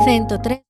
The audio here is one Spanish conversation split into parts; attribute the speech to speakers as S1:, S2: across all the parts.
S1: 103.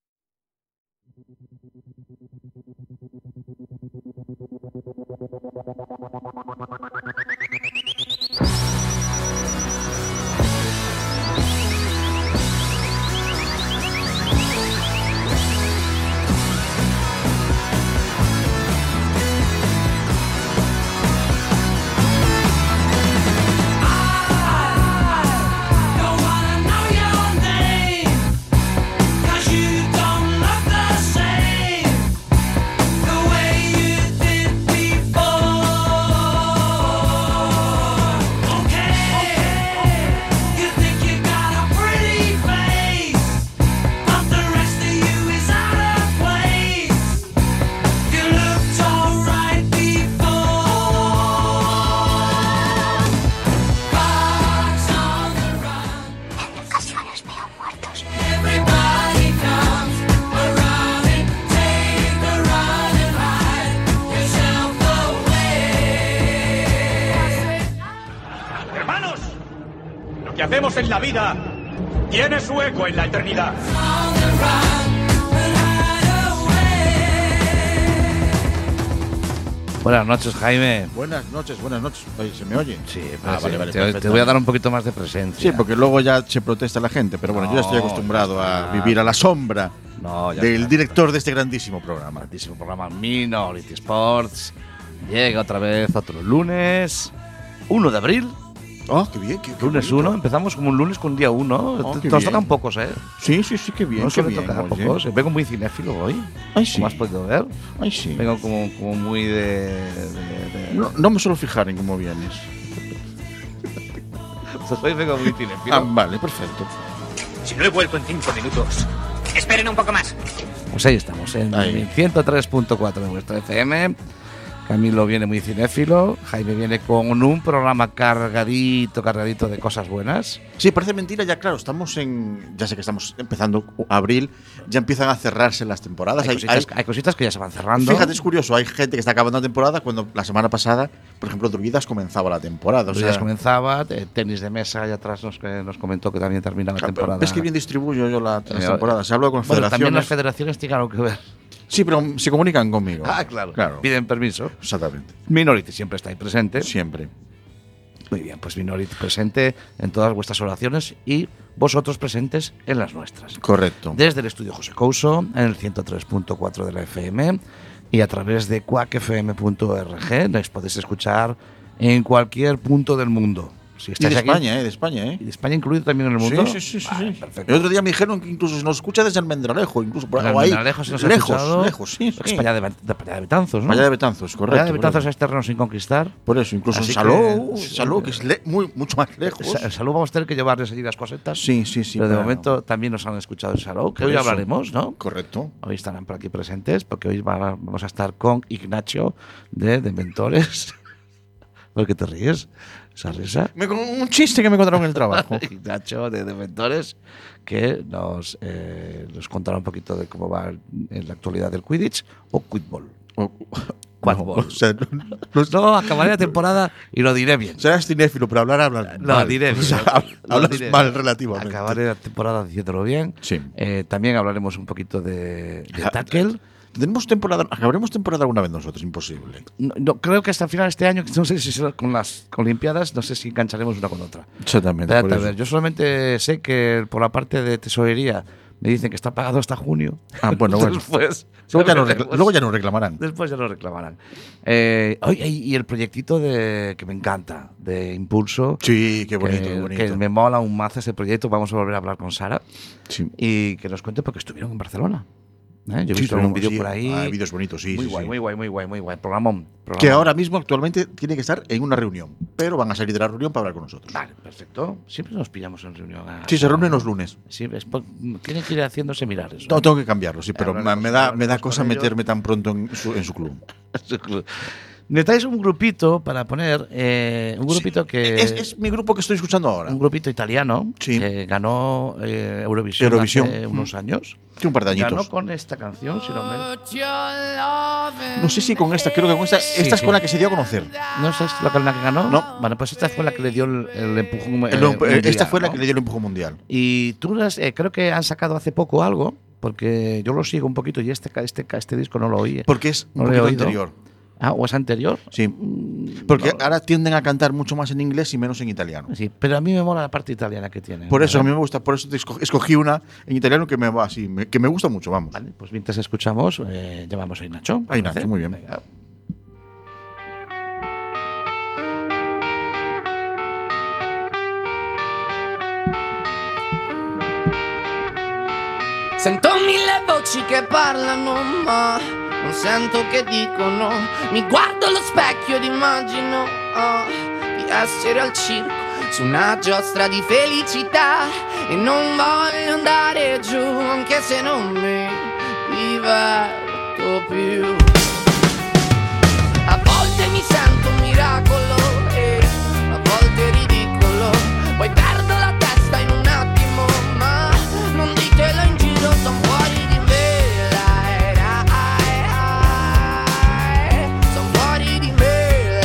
S2: que hacemos en la vida tiene su eco en la eternidad.
S3: Buenas noches, Jaime.
S4: Buenas noches. Oye, ¿se me oye?
S3: Sí,
S4: vale,
S3: te voy a dar un poquito más de presencia.
S4: Sí, porque luego ya se protesta la gente, pero bueno, yo ya estoy acostumbrado a vivir a la sombra del director de este grandísimo programa.
S3: Grandísimo programa Minority Sports. Llega otra vez otro lunes, 1 de abril.
S4: Oh, qué bien, qué
S3: lunes
S4: bonito.
S3: 1, empezamos como un lunes con día 1. Nos tocan pocos, ¿eh?
S4: Sí, qué bien.
S3: No suele tocar pocos. Vengo muy cinéfilo hoy.
S4: Ay, sí.
S3: Como has podido ver.
S4: Ay, sí.
S3: Vengo como muy de…
S4: No me suelo fijar en cómo vienes.
S3: Pues hoy vengo muy cinéfilo.
S4: Ah, vale, perfecto.
S2: Si no he vuelto en 5 minutos, esperen un poco más.
S3: Pues ahí estamos, en 103.4 de vuestra FM. Camilo viene muy cinéfilo, Jaime viene con un programa cargadito de cosas buenas.
S4: Sí, parece mentira, ya claro, ya sé que estamos empezando abril, ya empiezan a cerrarse las temporadas.
S3: Hay cositas que ya se van cerrando.
S4: Fíjate, es curioso, hay gente que está acabando la temporada cuando la semana pasada, por ejemplo, Druidas comenzaba la temporada.
S3: Comenzaba, tenis de mesa allá atrás nos comentó que también terminaba la temporada.
S4: ¿Ves que bien distribuyo yo las temporadas? Se habla con federaciones.
S3: También las federaciones tienen algo que ver.
S4: Sí, pero se comunican conmigo.
S3: Ah, claro. Piden permiso.
S4: Exactamente.
S3: Minority siempre está ahí presente.
S4: Siempre.
S3: Muy bien, pues Minority presente en todas vuestras oraciones y vosotros presentes en las nuestras.
S4: Correcto.
S3: Desde el estudio José Couso, en el 103.4 de la FM y a través de quackfm.org, nos podéis escuchar en cualquier punto del mundo. Si
S4: y de España, ¿eh?
S3: ¿Y de España incluido también en el mundo?
S4: Sí.
S3: Perfecto.
S4: El otro día me dijeron que incluso se nos escucha desde Almendralejo, incluso por ahí.
S3: Almendralejo se nos ha escuchado.
S4: Lejos, sí.
S3: Es para allá de Betanzos, ¿no?
S4: Para allá de Betanzos, correcto.
S3: Para allá de Betanzos es terreno sin conquistar.
S4: Por eso, incluso en Salou, que es mucho más lejos.
S3: En Salou vamos a tener que llevarles allí las cosetas.
S4: Sí.
S3: Pero de momento también nos han escuchado en Salou, que hoy hablaremos, ¿no?
S4: Correcto.
S3: Hoy estarán por aquí presentes, porque hoy vamos a estar con Ignacio de Mentores. ¿Por qué te ríes? ¿Esa risa?
S4: Un chiste que me encontraron en el trabajo.
S3: Ignacio de Mentores, que nos contará un poquito de cómo va en la actualidad del Quidditch o Quidball.
S4: Quadball.
S3: No, acabaré la temporada y lo diré bien.
S4: Serás cinéfilo, pero hablar
S3: No,
S4: mal.
S3: diré bien.
S4: Hablas mal relativamente.
S3: Acabaré la temporada diciéndolo bien.
S4: Sí.
S3: También hablaremos un poquito de tackle.
S4: ¿Acabaremos temporada alguna vez nosotros? Imposible.
S3: No, creo que hasta el final de este año, no sé si será con las Olimpiadas, no sé si engancharemos una con otra.
S4: Exactamente.
S3: A ver, yo solamente sé que por la parte de tesorería me dicen que está pagado hasta junio.
S4: Ah, bueno.
S3: Después,
S4: luego ya nos reclamarán.
S3: Después ya nos reclamarán. Y el proyectito que me encanta, de Impulso.
S4: Sí, qué bonito,
S3: qué
S4: bonito.
S3: Que me mola un mazo ese proyecto. Vamos a volver a hablar con Sara.
S4: Sí.
S3: Y que nos cuente porque estuvieron en Barcelona. Yo he visto un vídeo por ahí.
S4: Vídeos bonitos, sí.
S3: Muy guay. Programón.
S4: Que ahora mismo, actualmente, tiene que estar en una reunión. Pero van a salir de la reunión para hablar con nosotros.
S3: Vale, perfecto. Siempre nos pillamos en reunión.
S4: Sí, se reúnen los lunes.
S3: Sí, tienen que ir haciendo seminarios.
S4: No, tengo que cambiarlo, sí, pero me da cosa meterme tan pronto en su club.
S3: Necesitáis un grupito para poner. Un grupito que.
S4: Es mi grupo que estoy escuchando ahora.
S3: Un grupito italiano que ganó Eurovisión hace unos años.
S4: Sí, un par de añitos.
S3: Ganó con esta canción, si no me.
S4: No sé si con esta, creo que con esta. Esta es con la que se dio a conocer.
S3: ¿No es la que ganó?
S4: No.
S3: Bueno, pues esta fue la que le dio el empujón mundial.
S4: Esta fue la que le dio el empujón mundial.
S3: Y tú creo que han sacado hace poco algo. porque yo lo sigo un poquito y este disco no lo oí.
S4: Porque es un poquito anterior.
S3: Ah, ¿o es anterior?
S4: Sí. Porque ahora tienden a cantar mucho más en inglés y menos en italiano.
S3: Sí, pero a mí me mola la parte italiana que tiene.
S4: Por eso a mí me gusta, por eso escogí una en italiano que me va así, que me gusta mucho, vamos.
S3: Vale, pues mientras escuchamos, llamamos a Inacho.
S4: A Inacho, muy bien.
S3: Venga.
S1: Sento mille voci che parlano, ma non sento che dicono. Mi guardo allo specchio ed immagino di essere al circo su una giostra di felicità e non voglio andare giù anche se non mi diverto più. A volte mi sento un miracolo e a volte ridicolo, poi perdo la testa in un attimo, ma non ditelo in giro, son fuori di me. Son fuori di me.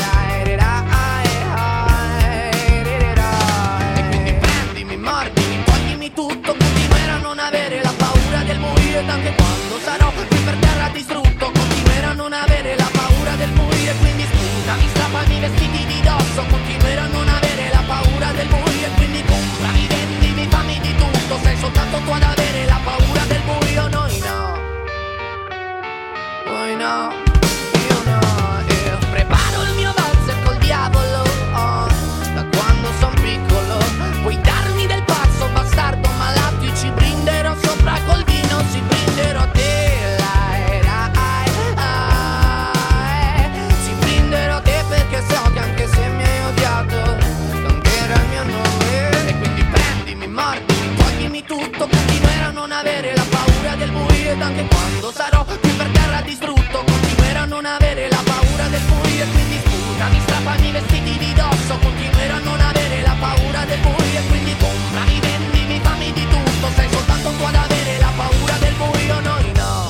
S1: E quindi prendimi, mordimi, toglimi tutto, continuerò a non avere la paura del morire, anche quando sarò qui per terra distrutto, continuerò a non avere la paura del morire, quindi sputami, strappami i vestiti di dosso, continuerò a non avere la paura del morire, quindi comprami, vendimi, fammi di tutto, sei soltanto tu ad avere la paura del buio, noi no, io no, io preparo il mio valzer col diavolo, da quando son piccolo, puoi darmi del pazzo bastardo malato, io ci brinderò sopra col vino, si brinderò a te. Perché so che anche se mi hai odiato cambierà il mio nome. E quindi prendimi, mordimi, toglimi tutto, continuerò a non avere la paura del buio, ed anche quando sarò qui per terra distrutto continuerò a non avere la paura del buio. E quindi sputami, strappami i vestiti di dosso, continuerò a non avere la paura del buio. E quindi comprami, vendimi, fammi di tutto, sei soltanto tu ad avere la paura del buio, noi no.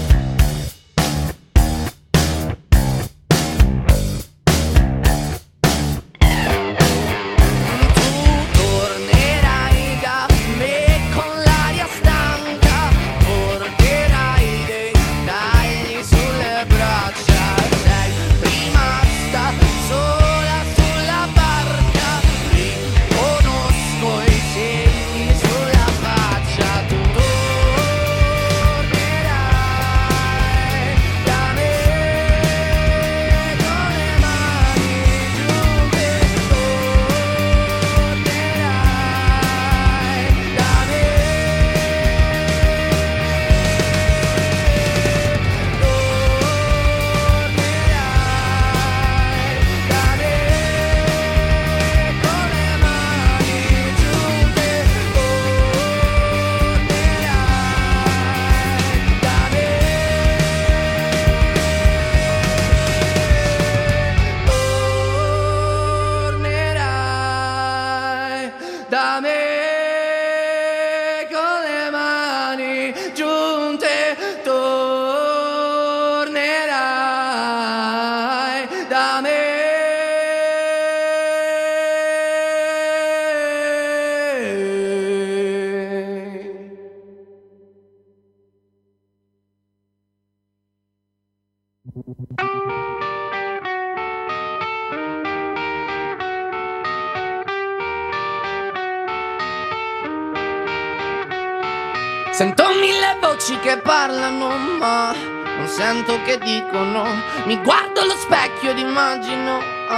S1: Sento mille voci che parlano, ma non sento che dicono. Mi guardo allo specchio ed immagino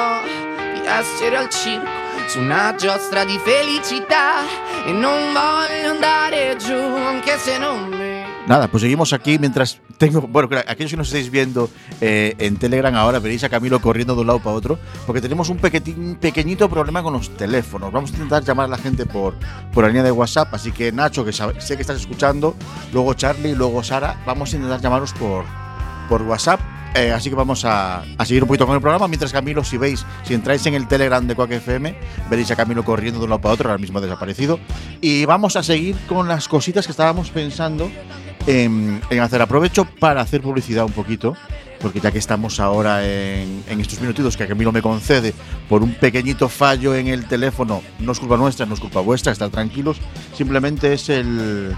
S1: di essere al circo su una giostra di felicità e non voglio andare giù anche se non me.
S4: Nada, pues seguimos aquí mientras tengo. Bueno, aquellos que nos estáis viendo en Telegram ahora veréis a Camilo corriendo de un lado para otro, porque tenemos un pequeñito problema con los teléfonos. Vamos a intentar llamar a la gente por la línea de WhatsApp. Así que Nacho, que sé que estás escuchando, luego Charlie, luego Sara, vamos a intentar llamaros por WhatsApp. Así que vamos a seguir un poquito con el programa. Mientras Camilo, si entráis en el Telegram de Quack FM, veréis a Camilo corriendo de un lado para otro, ahora mismo desaparecido. Y vamos a seguir con las cositas que estábamos pensando en hacer. Aprovecho para hacer publicidad un poquito, porque ya que estamos ahora en estos minutitos que Camilo me concede por un pequeñito fallo en el teléfono, no es culpa nuestra, no es culpa vuestra, estar tranquilos, simplemente es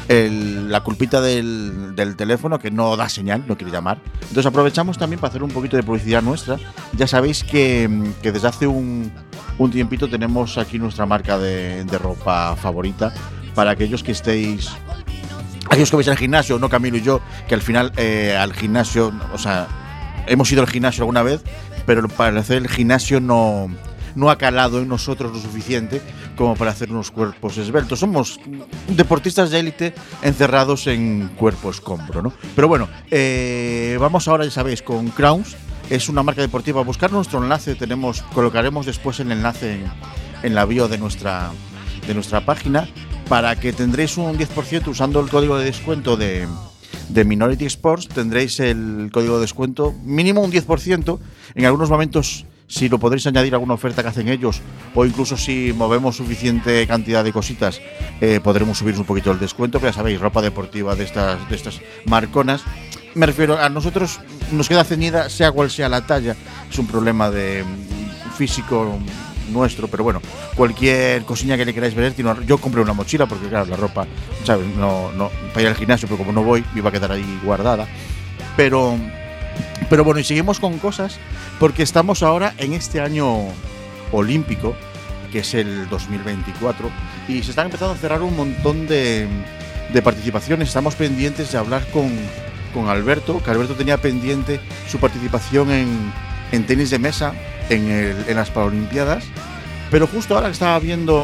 S4: la culpita del teléfono que no da señal, no quiere llamar. Entonces aprovechamos también para hacer un poquito de publicidad nuestra. Ya sabéis que desde hace un tiempito tenemos aquí nuestra marca de ropa favorita para aquellos que estéis... Aquellos que vais al gimnasio, no Camilo y yo, que al final al gimnasio, o sea, hemos ido al gimnasio alguna vez, pero para hacer el gimnasio no ha calado en nosotros lo suficiente como para hacer unos cuerpos esbeltos. Somos deportistas de élite encerrados en cuerpo escombro, ¿no? Pero bueno, vamos ahora, ya sabéis, con Crowns. Es una marca deportiva. Buscar nuestro enlace, colocaremos después el enlace en la bio de nuestra página, para que tendréis un 10% usando el código de descuento de Minority Sports. Tendréis el código de descuento mínimo un 10%. En algunos momentos, si lo podréis añadir a alguna oferta que hacen ellos, o incluso si movemos suficiente cantidad de cositas, podremos subir un poquito el descuento. Pero ya sabéis, ropa deportiva de estas marconas. Me refiero a nosotros, nos queda ceñida sea cual sea la talla. Es un problema de físico nuestro, pero bueno, cualquier cosilla que le queráis ver, yo compré una mochila porque claro, la ropa, ¿sabes? No para ir al gimnasio, pero como no voy, me iba a quedar ahí guardada. Pero bueno, y seguimos con cosas porque estamos ahora en este año olímpico, que es el 2024, y se están empezando a cerrar un montón de participaciones. Estamos pendientes de hablar con Alberto, que Alberto tenía pendiente su participación en tenis de mesa en las Paralimpiadas, pero justo ahora que estaba viendo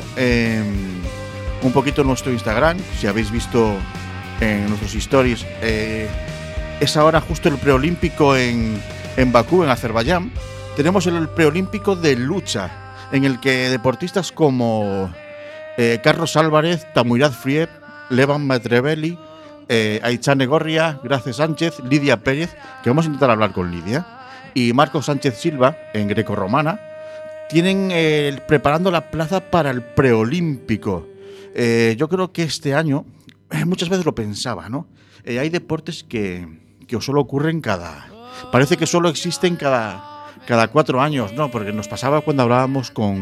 S4: un poquito nuestro Instagram, si habéis visto en nuestros stories, es ahora justo el preolímpico en Bakú, en Azerbaiyán. Tenemos el preolímpico de lucha, en el que deportistas como Carlos Álvarez, Tamurat Friep, Levan Matrebeli, Aichane Gorria, Grace Sánchez, Lidia Pérez, que vamos a intentar hablar con Lidia, y Marcos Sánchez Silva, en grecorromana, tienen preparando la plaza para el preolímpico. Yo creo que este año, muchas veces lo pensaba, ¿no? Hay deportes que solo ocurren parece que solo existen cada 4 años, ¿no? Porque nos pasaba cuando hablábamos con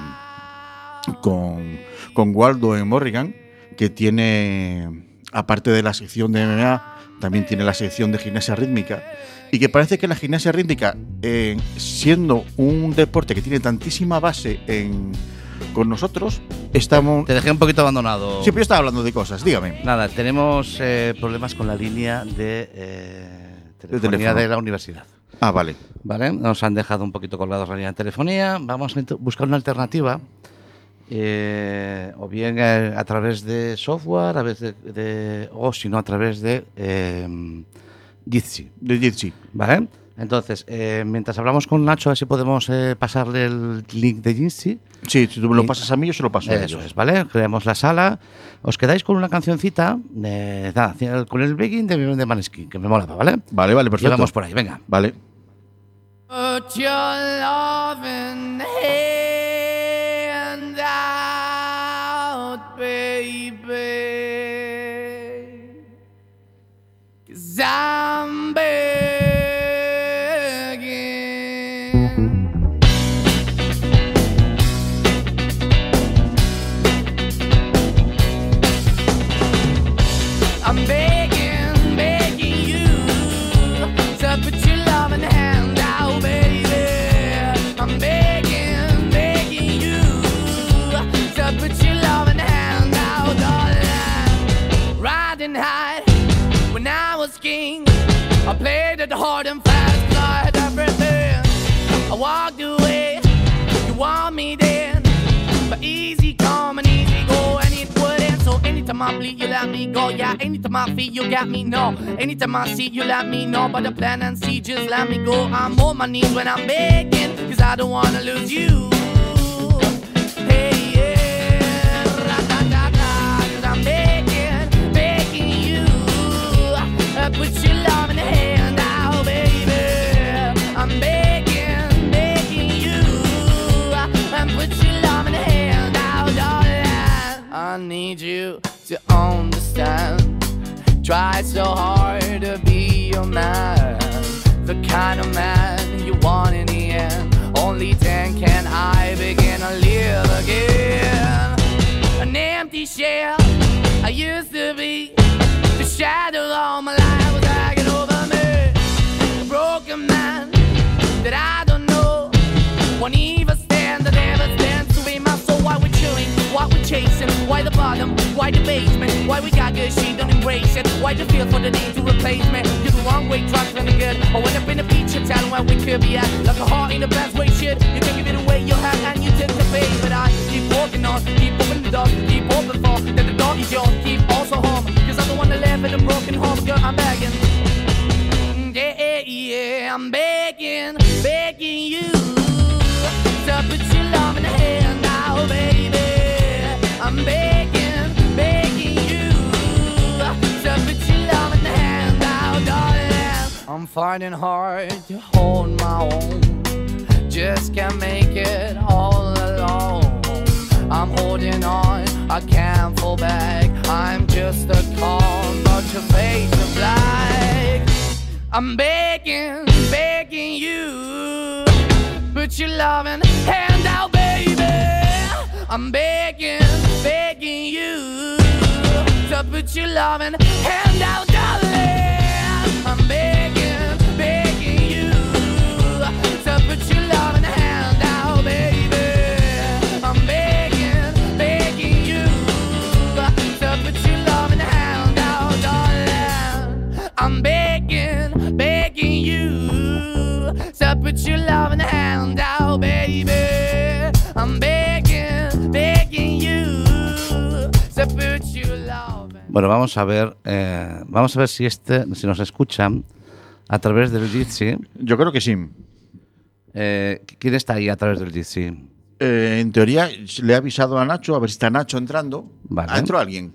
S4: Waldo en Morrigan, que tiene, aparte de la sección de MMA, también tiene la sección de gimnasia rítmica, y que parece que la gimnasia rítmica, siendo un deporte que tiene tantísima base con nosotros, estamos...
S3: Te dejé un poquito abandonado.
S4: Siempre estaba hablando de cosas, dígame.
S3: Nada, tenemos problemas con la línea de telefonía de la universidad.
S4: Ah, vale.
S3: Vale, nos han dejado un poquito colgados la línea de telefonía. Vamos a buscar una alternativa, o bien a través de software, o si no a través de Jitsi. ¿Vale? Entonces, mientras hablamos con Nacho, a ver si podemos pasarle el link de Jitsi. Sí, si tú me lo pasas a mí, yo se lo paso a ellos. Eso es, ¿vale? Creamos la sala. Os quedáis con una cancioncita con el breaking de Maneskin, que me mola, ¿vale? Vale, perfecto. Y vamos por ahí, venga.
S4: Vale.
S1: Put your loving hand out, baby, 'cause I'm begging. I'm begging you to put your loving hand out, baby. I'm begging you to put your loving hand out, darling. Riding high when I was king, I played it hard and fast, 'cause I had everything. I walked away, you want me then, but easy come and easy go, and it wouldn't. So anytime I bleed, you let me go. Yeah, anytime I feel, you got me, no. Anytime I see, you let me know. But the plan and see, just let me go. I'm on my knees when I'm begging, 'cause I don't wanna lose you. Hey, yeah, ra-da-da-da, 'cause I'm begging you, put your love in the hand out, baby. I'm begging you, put your love in the hand out, darling. I need you to understand. Try so hard to be your man, the kind of man you want in the end. Only then can I begin to live again. An empty shell, I used to be the shadow all my life was hanging over me. A broken man that I don't know. Won't even stand, I never stand to be my soul. Why we chilling, why we chasing, why the bottom, why the basement, why we got good, she don't embrace it. Why the feel for the need to replace me? You're the wrong way, trying to good. I went up in a feature town where we could be at. Like a heart in the best way, shit. You can give it away, you have, and you take the bait. But I keep walking on, keep opening the door, keep open for that the door is yours, keep also home. Cause I'm the one that live in a broken home, girl, I'm begging. Yeah, yeah, I'm begging, begging you to put your love in the hand now, baby. I'm begging, begging you to put your love in the hand now, darling. I'm finding hard to hold my own. Just can't make it all alone. I'm holding on, I can't fall back. I'm just a call, but your face is black. I'm begging, begging you, put your loving hand out, baby. I'm begging, begging you to put your loving hand out, darling. I'm begging, begging you to put your loving hand out, baby. I'm begging, begging you to put your loving hand out, darling. I'm begging, begging you to put your loving hand out, baby. I'm begging, begging you to put your love.
S3: Bueno, vamos a ver si nos escuchan a través del Jitsi.
S4: Yo creo que sí.
S3: ¿Quién está ahí a través del Jitsi?
S4: En teoría, le he avisado a Nacho, a ver si está Nacho entrando.
S3: Vale.
S4: ¿Ha entrado alguien?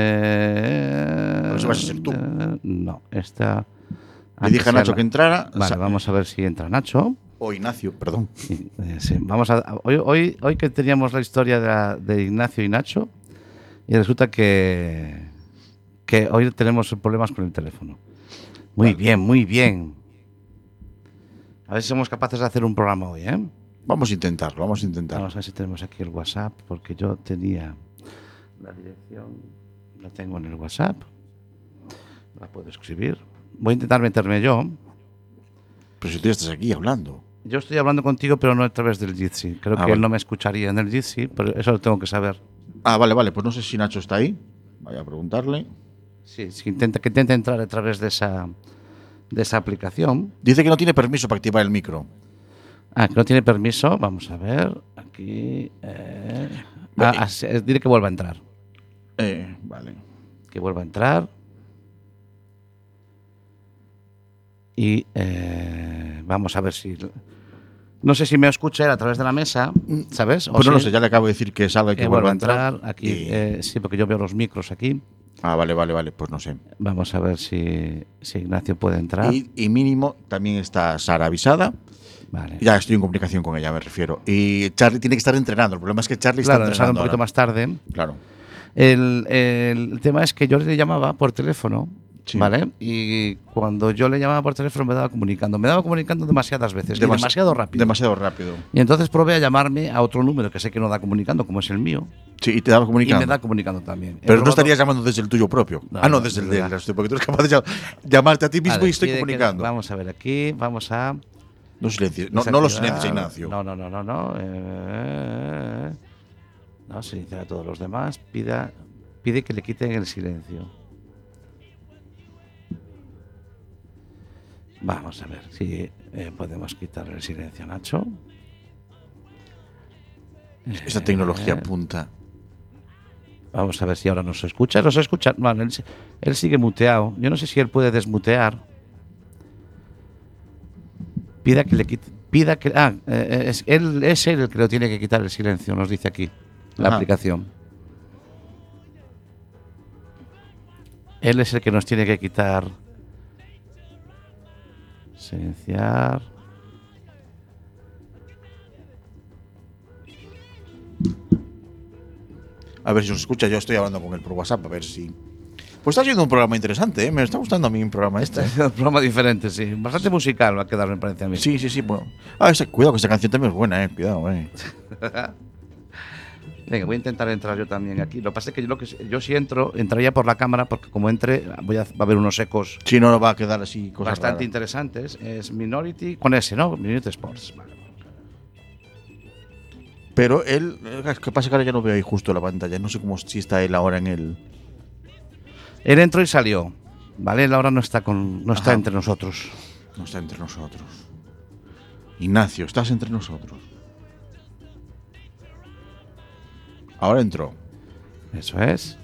S4: No sé, vas a ser tú.
S3: No, está.
S4: Le dije a Nacho que entrara.
S3: Vale, vamos a ver si entra Nacho.
S4: O Ignacio, perdón.
S3: Sí, vamos a. Hoy que teníamos la historia de Ignacio y Nacho, y resulta que hoy tenemos problemas con el teléfono. Muy bien, muy bien. A ver si somos capaces de hacer un programa hoy, ¿eh?
S4: Vamos a intentarlo, vamos a intentarlo.
S3: Vamos a ver si tenemos aquí el WhatsApp, porque yo tenía la dirección, la tengo en el WhatsApp. La puedo escribir. Voy a intentar meterme yo.
S4: Pero si tú ya estás aquí hablando.
S3: Yo estoy hablando contigo, pero no a través del Jitsi. Creo que
S4: vale.
S3: él no me escucharía en el Jitsi, pero eso lo tengo que saber.
S4: Vale. Pues no sé si Nacho está ahí. Vaya a preguntarle.
S3: Sí, que intenta entrar a través de esa aplicación.
S4: Dice que no tiene permiso para activar el micro.
S3: Que no tiene permiso. Vamos a ver. Aquí. Dile que vuelva a entrar.
S4: Vale.
S3: Que vuelva a entrar. Y vamos a ver si. No sé si me escucha él a través de la mesa, ¿sabes?
S4: Pues no lo sé, ya le acabo de decir que salga y que vuelva a entrar.
S3: Aquí, sí, porque yo veo los micros aquí.
S4: Vale, pues no sé.
S3: Vamos a ver si Ignacio puede entrar.
S4: Y mínimo también está Sara avisada.
S3: Vale.
S4: Ya estoy en comunicación con ella, me refiero. Y Charlie tiene que estar entrenando. El problema es que Charlie está entrenando
S3: un poquito más tarde.
S4: Claro.
S3: El tema es que yo le llamaba por teléfono.
S4: Sí.
S3: ¿Vale? Y cuando yo le llamaba por teléfono me daba comunicando demasiadas veces, demasiado rápido.
S4: Demasiado rápido.
S3: Y entonces probé a llamarme a otro número que sé que no da comunicando, como es el mío.
S4: Sí, y te daba comunicando.
S3: Y me da comunicando también.
S4: Pero no estarías llamando desde el tuyo propio. No, desde el de él. Porque tú eres capaz de llamarte a ti mismo y estoy comunicando.
S3: Vamos a ver aquí, vamos a...
S4: No silencies, no lo silencies, Ignacio.
S3: No. No, silenciar a todos los demás. Pide que le quiten el silencio. Vamos a ver si podemos quitar el silencio, Nacho.
S4: Esta tecnología punta.
S3: Vamos a ver si ahora nos escucha. ¿Nos escucha? No, él sigue muteado. Yo no sé si él puede desmutear. Pida que le quite. Es él el que lo tiene que quitar el silencio, nos dice aquí la aplicación. Él es el que nos tiene que quitar. Silenciar.
S4: A ver si nos escucha. Yo estoy hablando con él por WhatsApp, a ver si... Pues está siendo un programa interesante, ¿eh? Me está gustando a mí un programa este.
S3: Un programa diferente, sí. Bastante musical va a quedar, me parece a mí.
S4: Sí, bueno. Cuidado, que esa canción también es buena, cuidado,
S3: Venga, voy a intentar entrar yo también aquí. Lo que pasa es que yo si entro, entraría por la cámara, porque como entre, va a haber unos ecos.
S4: Si no, va a quedar así cosas
S3: bastante
S4: raras.
S3: interesantes. Es Minority, con ese, ¿no? Minority Sports. Vale.
S4: Pero él, ¿qué pasa? Que ahora ya no veo ahí justo la pantalla. No sé cómo si está él ahora en el.
S3: Él entró y salió. Vale, él ahora no está entre nosotros.
S4: No está entre nosotros. Ignacio, estás entre nosotros. Ahora entró.
S3: Eso es.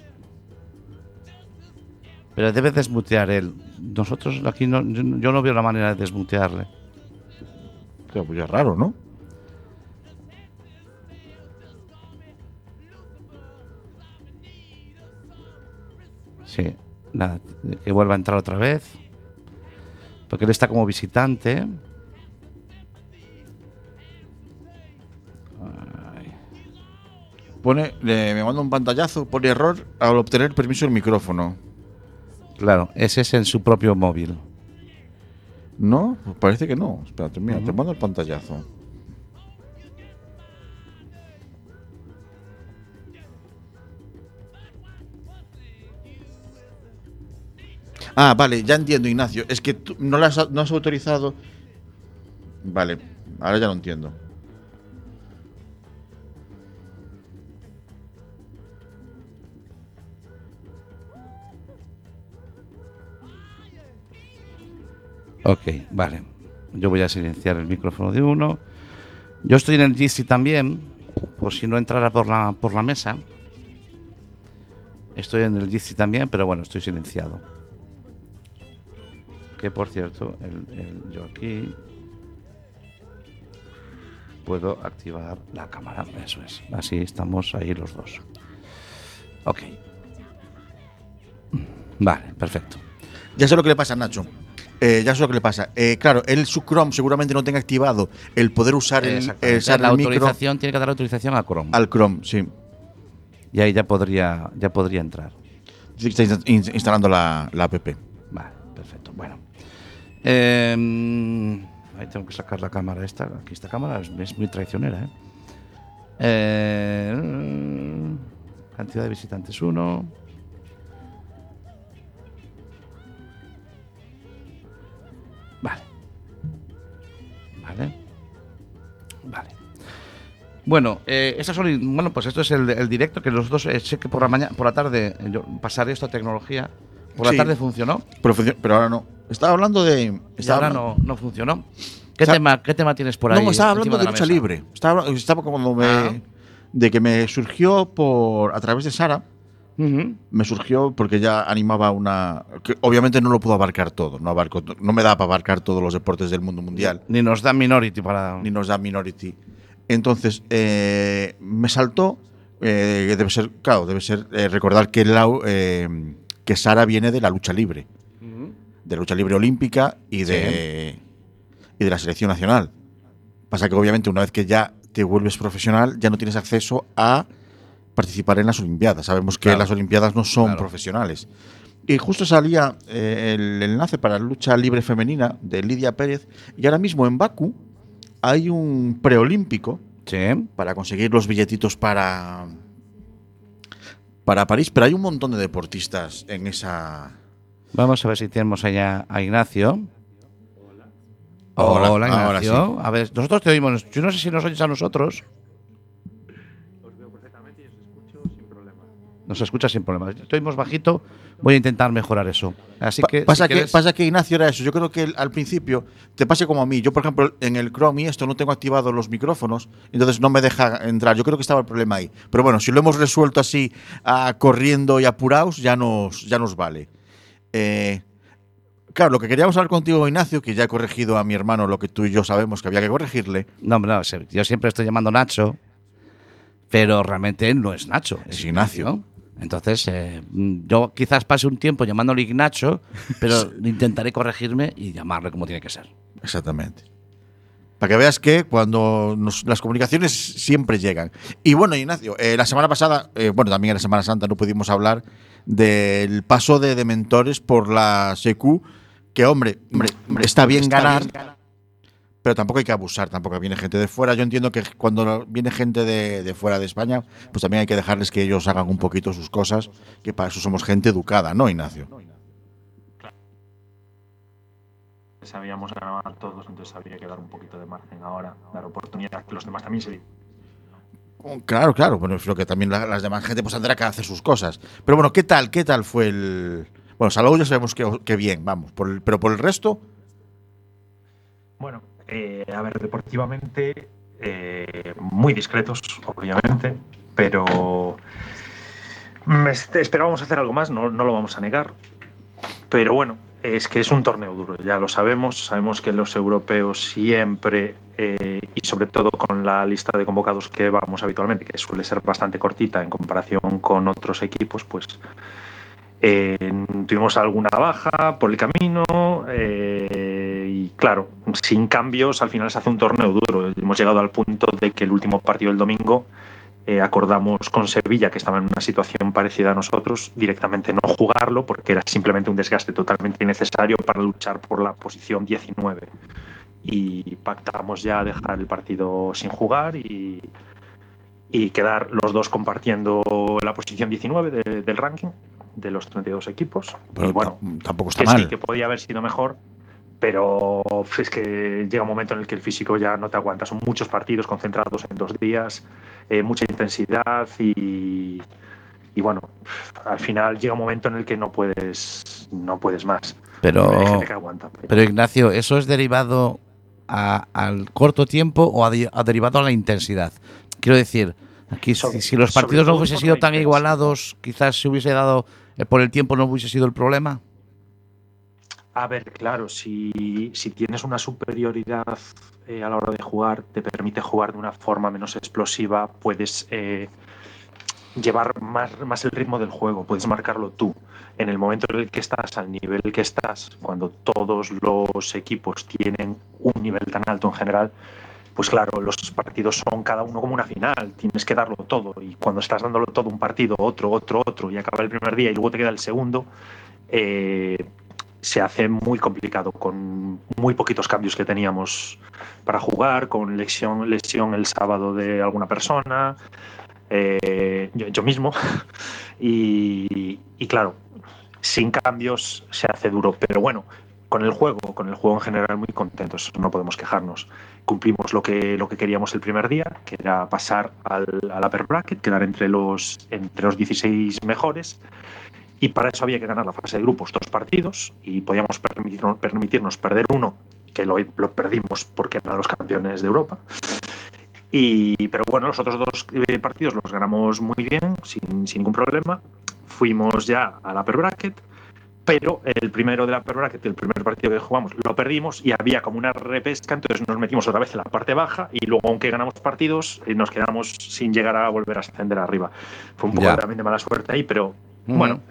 S3: Pero debe desmutear él. Nosotros aquí yo no veo la manera de desmutearle.
S4: Claro, pues ya es raro, ¿no?
S3: Sí. Nada, que vuelva a entrar otra vez. Porque él está como visitante.
S4: Me manda un pantallazo, pone error al obtener permiso del micrófono.
S3: Claro, ese es en su propio móvil.
S4: No, pues parece que no. Espérate, mira, te mando el pantallazo. Ah, vale, ya entiendo, Ignacio. Es que tú no has autorizado. Vale, ahora ya lo entiendo.
S3: Ok, vale. Yo voy a silenciar el micrófono de uno. Yo estoy en el Jitsi también, por si no entrara por la mesa. Estoy en el Jitsi también, pero bueno, estoy silenciado. Que por cierto, yo aquí puedo activar la cámara. Eso es. Así estamos ahí los dos. Ok. Vale, perfecto.
S4: Ya sé lo que le pasa a Nacho. Ya sé lo que le pasa. Claro, su Chrome seguramente no tenga activado el poder usar
S3: la autorización. Tiene que dar autorización a Chrome.
S4: Al Chrome, sí.
S3: Y ahí ya podría entrar.
S4: Dice que está instalando la app.
S3: Vale, perfecto. Bueno. Ahí tengo que sacar la cámara esta. Aquí esta cámara es muy traicionera, cantidad de visitantes 1. Vale. Bueno, pues esto es el directo que los dos sé que por la tarde yo pasaré esto a tecnología. Por la tarde funcionó.
S4: Pero ahora no. Estaba hablando de.
S3: Ahora no funcionó. ¿Qué tema tienes por ahí?
S4: No, estaba hablando de lucha libre. Estaba como de que me surgió a través de Sara. Me surgió porque ella animaba que obviamente no lo puedo abarcar todo. No me da para abarcar todos los deportes del mundo mundial.
S3: Ni nos da Minority
S4: Entonces, me saltó. Debe ser recordar que Sara viene de la lucha libre. De la lucha libre olímpica y de la selección nacional. Pasa que obviamente una vez que ya te vuelves profesional, ya no tienes acceso a participar en las Olimpiadas. Sabemos que las Olimpiadas no son profesionales. Y justo salía el enlace para la lucha libre femenina de Lidia Pérez, y ahora mismo en Bakú hay un preolímpico para conseguir los billetitos para París, pero hay un montón de deportistas en esa.
S3: Vamos a ver si tenemos allá a Ignacio. Hola, Ignacio. Sí. A ver, nosotros te oímos. Yo no sé si nos oyes a nosotros. Nos escucha sin problema. Te oímos bajito. Voy a intentar mejorar eso. Así que
S4: pasa que Ignacio era eso. Yo creo que al principio te pase como a mí. Yo, por ejemplo, en el Chrome y esto no tengo activados los micrófonos, entonces no me deja entrar. Yo creo que estaba el problema ahí. Pero bueno, si lo hemos resuelto así, corriendo y apurados, ya nos vale. Claro, lo que queríamos hablar contigo, Ignacio, que ya he corregido a mi hermano lo que tú y yo sabemos que había que corregirle.
S3: No, yo siempre estoy llamando Nacho, pero realmente él no es Nacho,
S4: es Ignacio.
S3: Entonces, yo quizás pase un tiempo llamándole Ignacho, pero intentaré corregirme y llamarle como tiene que ser.
S4: Exactamente. Para que veas que cuando las comunicaciones siempre llegan. Y bueno, Ignacio, la semana pasada, también en la Semana Santa no pudimos hablar del paso de Dementores por la SECU, que hombre, está bien ganar, Pero tampoco hay que abusar, tampoco viene gente de fuera. Yo entiendo que cuando viene gente de fuera de España, pues también hay que dejarles que ellos hagan un poquito sus cosas, que para eso somos gente educada, ¿no, Ignacio?
S5: Sabíamos ganar todos, entonces habría que dar un poquito de margen ahora, dar oportunidad a que los demás también se digan.
S4: Claro, bueno, es lo que también las demás gente pues tendrá que hacer sus cosas. Pero bueno, ¿qué tal fue el...? Bueno, Salou ya sabemos que bien, vamos, pero por el resto...
S5: Bueno, a ver, deportivamente muy discretos, obviamente, pero esperábamos hacer algo más, no lo vamos a negar, pero bueno, es que es un torneo duro, ya lo sabemos que los europeos siempre, y sobre todo con la lista de convocados que vamos habitualmente, que suele ser bastante cortita en comparación con otros equipos, pues tuvimos alguna baja por el camino, y claro, sin cambios al final se hace un torneo duro. Hemos llegado al punto de que el último partido del domingo acordamos con Sevilla, que estaba en una situación parecida a nosotros, directamente no jugarlo porque era simplemente un desgaste totalmente innecesario para luchar por la posición 19, y pactamos ya dejar el partido sin jugar y quedar los dos compartiendo la posición 19 del ranking de los 32 equipos.
S4: Pero
S5: y bueno,
S4: tampoco está mal.
S5: Sí, que podía haber sido mejor, pero es que llega un momento en el que el físico ya no te aguanta. Son muchos partidos concentrados en 2 días, mucha intensidad y bueno, al final llega un momento en el que no puedes más.
S3: Pero,
S5: hay gente que aguanta.
S3: Pero Ignacio, ¿eso es derivado al corto tiempo o ha derivado a la intensidad? Quiero decir, aquí si los partidos no hubiesen sido tan igualados, quizás se hubiese dado por el tiempo, no hubiese sido el problema.
S5: A ver, claro, si tienes una superioridad a la hora de jugar, te permite jugar de una forma menos explosiva, puedes llevar más el ritmo del juego, puedes marcarlo tú. En el momento en el que estás, al nivel que estás, cuando todos los equipos tienen un nivel tan alto en general, pues claro, los partidos son cada uno como una final, tienes que darlo todo, y cuando estás dándolo todo un partido, otro, y acaba el primer día y luego te queda el segundo, se hace muy complicado, con muy poquitos cambios que teníamos para jugar, con lesión el sábado de alguna persona, yo mismo, y claro, sin cambios se hace duro, pero bueno, con el juego en general muy contentos, no podemos quejarnos. Cumplimos lo que queríamos el primer día, que era pasar al upper bracket, quedar entre los 16 mejores, y para eso había que ganar la fase de grupos 2 partidos, y podíamos permitirnos perder uno, que lo perdimos porque eran los campeones de Europa. Pero bueno, los otros 2 partidos los ganamos muy bien, sin ningún problema. Fuimos ya al upper bracket, pero el primero del upper bracket, el primer partido que jugamos, lo perdimos y había como una repesca, entonces nos metimos otra vez en la parte baja y luego, aunque ganamos partidos, nos quedamos sin llegar a volver a ascender arriba. Fue un poco también de mala suerte ahí, pero bueno,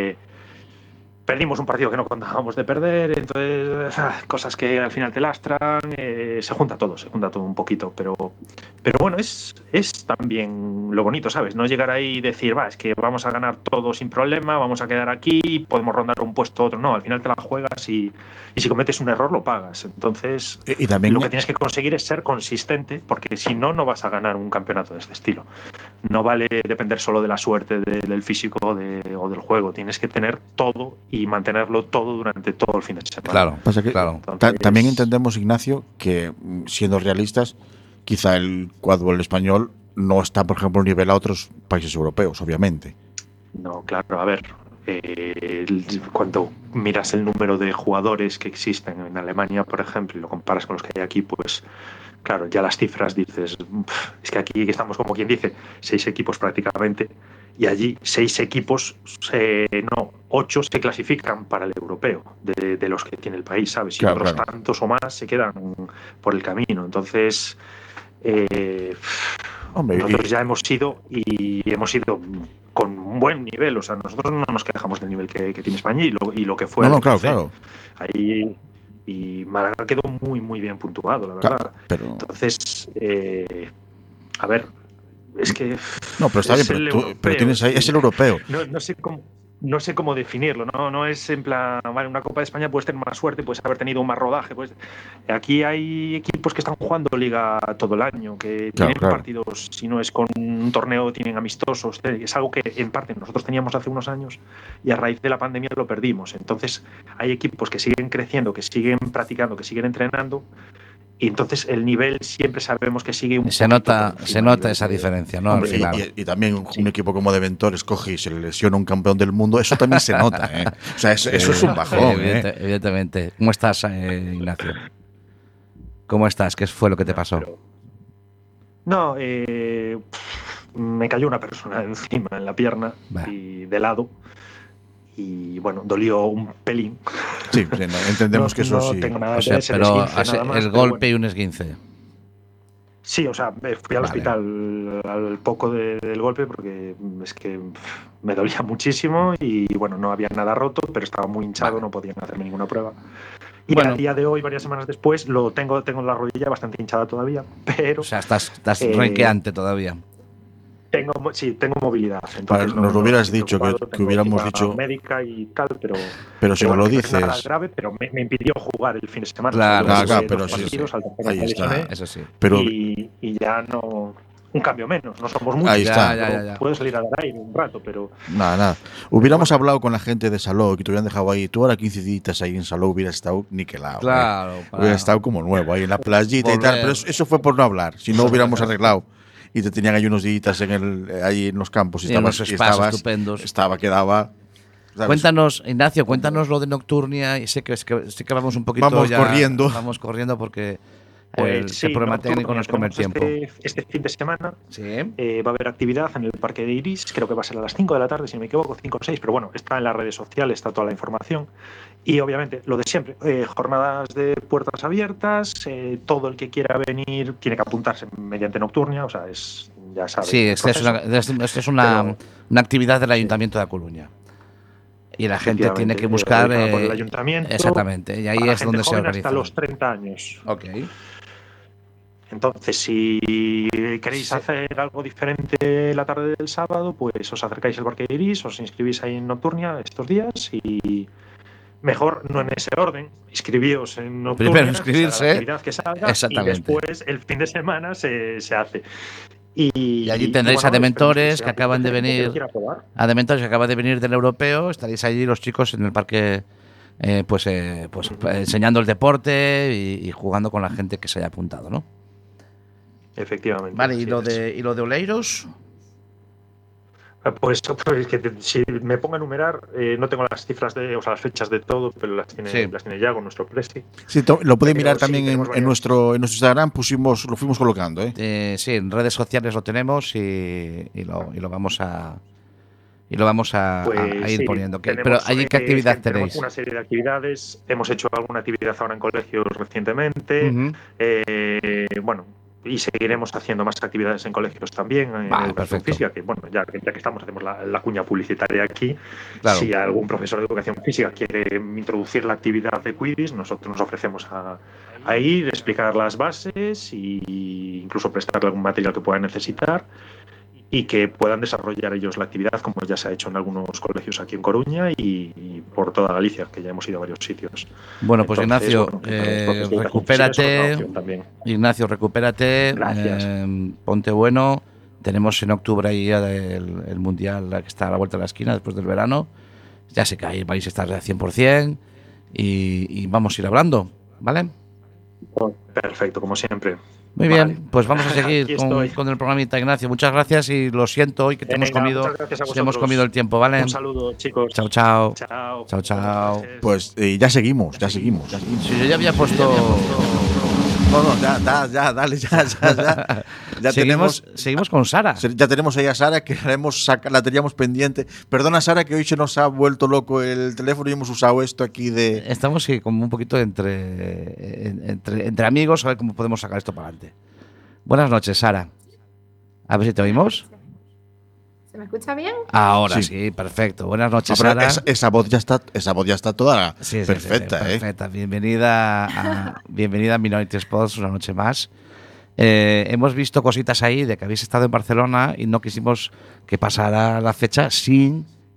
S5: perdimos un partido que no contábamos de perder, entonces cosas que al final te lastran, se junta todo un poquito, pero bueno, es también lo bonito, ¿sabes? No llegar ahí y decir, es que vamos a ganar todo sin problema, vamos a quedar aquí, podemos rondar un puesto a otro. No, al final te la juegas y si cometes un error lo pagas. Entonces,
S4: y también
S5: lo que tienes que conseguir es ser consistente, porque si no, no vas a ganar un campeonato de este estilo. No vale depender solo de la suerte del físico o del juego, tienes que tener todo y mantenerlo todo durante todo el fin de semana.
S4: Claro, pasa que entonces, también entendemos, Ignacio, que siendo realistas, quizá el quadbol español no está, por ejemplo, a nivel a otros países europeos, obviamente.
S5: No, claro, a ver, cuando miras el número de jugadores que existen en Alemania, por ejemplo, y lo comparas con los que hay aquí, pues claro, ya las cifras dices, es que aquí estamos, como quien dice, 6 equipos prácticamente, y allí 6 equipos, 8 se clasifican para el europeo de los que tiene el país, ¿sabes? Y otros tantos o más se quedan por el camino. Entonces, nosotros ya hemos ido con un buen nivel, o sea, nosotros no nos quejamos del nivel que tiene España y lo que fue.
S4: Claro.
S5: Ahí, y Málaga quedó muy, muy bien puntuado, la verdad. Entonces, a ver, es que.
S4: No, pero está bien, pero tienes ahí, es el europeo.
S5: No sé cómo. no sé cómo definirlo, ¿no? No es en plan, vale, una Copa de España puedes tener más suerte, puedes haber tenido más rodaje. Pues aquí hay equipos que están jugando liga todo el año, que tienen partidos, si no es con un torneo, tienen amistosos. Es algo que en parte nosotros teníamos hace unos años y a raíz de la pandemia lo perdimos. Entonces hay equipos que siguen creciendo, que siguen practicando, que siguen entrenando. Y entonces el nivel siempre sabemos que sigue
S3: se nota esa diferencia, ¿no?
S4: Hombre, al final. Y también un equipo como Deventores coge y se le lesiona un campeón del mundo, eso también se nota, ¿eh? O sea, eso es un bajón,
S3: evidentemente. ¿Cómo estás, Ignacio? ¿Cómo estás? ¿Qué fue lo que te pasó?
S5: No, me cayó una persona encima en la pierna y de lado. Y bueno, dolió un pelín.
S4: Sí, entendemos que eso sí.
S5: Tengo nada
S3: o sea, pero el golpe y un esguince.
S5: Sí, o sea, fui al hospital al poco del golpe porque es que me dolía muchísimo y bueno, no había nada roto, pero estaba muy hinchado, no podían hacerme ninguna prueba. Y a día de hoy, varias semanas después, tengo la rodilla bastante hinchada todavía, pero…
S3: O sea, estás renqueante todavía.
S5: Tengo movilidad.
S4: Nos lo hubieras dicho, que hubiéramos dicho…
S5: médica y tal,
S4: pero si no lo dices…
S5: No es nada grave, pero me impidió jugar el fin de semana.
S4: Claro, pero sí. Ahí está,
S3: eso sí.
S4: Pero,
S5: y ya no… Un cambio menos, no somos muchos.
S4: Ahí está.
S5: Ya. Puedo salir a dar aire un rato, pero…
S4: Nada. Hubiéramos hablado con la gente de Salou, que te hubieran dejado ahí. Tú ahora 15 días ahí en Salou hubieras estado niquelado.
S3: Claro.
S4: Hubiera estado como nuevo ahí en la playita y tal. Pero eso fue por no hablar. Si no hubiéramos arreglado. Y te tenían ahí unos días ahí en los campos. Y estabas
S3: estupendos.
S4: Quedaba… ¿sabes?
S3: Cuéntanos, Ignacio, lo de Nocturnia. Y sé que vamos un poquito
S4: corriendo.
S3: Vamos corriendo porque…
S5: Pues
S3: el problema técnico nos come el tiempo.
S5: Este fin de semana
S3: ¿sí?
S5: Va a haber actividad en el Parque de Iris, creo que va a ser a las 5 de la tarde, si no me equivoco, 5 o 6, pero bueno, está en las redes sociales, está toda la información. Y obviamente, lo de siempre, jornadas de puertas abiertas, todo el que quiera venir tiene que apuntarse mediante Nocturnia, o sea, ya sabes.
S3: Sí, es una actividad del Ayuntamiento de A Coruña. Y la gente tiene que buscar…
S5: por el ayuntamiento.
S3: Exactamente, y ahí es donde se organiza.
S5: Hasta los 30 años.
S3: Ok.
S5: Entonces, si queréis hacer algo diferente la tarde del sábado, pues os acercáis al Parque de Iris, os inscribís ahí en Nocturnia estos días y mejor no en ese orden, inscribíos en Nocturnia,
S3: primero inscribirse,
S5: la actividad que salga, y después el fin de semana se hace. Y
S3: allí tendréis a Dementores que acaban de venir. A Dementores que acaban de venir del europeo. Estaréis allí los chicos en el parque, enseñando el deporte y jugando con la gente que se haya apuntado, ¿no?
S5: Efectivamente.
S3: Vale, ¿y lo de Oleiros?
S5: Pues que si me pongo a enumerar, no tengo las cifras las fechas de todo, pero las tiene Yago, nuestro presi.
S4: Sí, lo puede mirar también en nuestro Instagram, lo fuimos colocando,
S3: sí, en redes sociales lo tenemos y lo vamos a ir poniendo. Pero allí, ¿qué actividad tenéis?
S5: Tenemos una serie de actividades. Hemos hecho alguna actividad ahora en colegios recientemente. Bueno, y seguiremos haciendo más actividades en colegios también, en educación física, que bueno, ya que estamos, hacemos la cuña publicitaria aquí. Claro. Si algún profesor de educación física quiere introducir la actividad de Quidditch, nosotros nos ofrecemos a ir, explicar las bases e incluso prestarle algún material que puedan necesitar y que puedan desarrollar ellos la actividad, como ya se ha hecho en algunos colegios aquí en Coruña y por toda Galicia, que ya hemos ido a varios sitios.
S3: Bueno, pues entonces, Ignacio, recupérate. Ignacio, recupérate. Ponte bueno. Tenemos en octubre ahí el Mundial que está a la vuelta de la esquina después del verano. Ya sé que ahí vais a estar al 100% y vamos a ir hablando, ¿vale?
S5: Perfecto, como siempre.
S3: Muy bien, pues vamos a seguir con el programita, Ignacio. Muchas gracias y lo siento hoy que te hemos comido el tiempo, ¿vale?
S5: Un saludo, chicos.
S3: Chao.
S4: Pues ya seguimos.
S3: Sí, yo ya había puesto…
S4: No, dale. Ya
S3: seguimos con Sara.
S4: Ya tenemos ahí a Sara, que la teníamos pendiente. Perdona, Sara, que hoy se nos ha vuelto loco el teléfono y hemos usado esto aquí de…
S3: Estamos como un poquito entre amigos, a ver cómo podemos sacar esto para adelante. Buenas noches, Sara. A ver si te oímos.
S6: ¿Se me escucha bien?
S3: Ahora sí, perfecto. Buenas noches, Sara.
S4: Esa voz ya está toda perfecta,
S3: sí, perfecta. Bienvenida a Minority Sports una noche más. Hemos visto cositas ahí de que habéis estado en Barcelona y no quisimos que pasara la fecha sin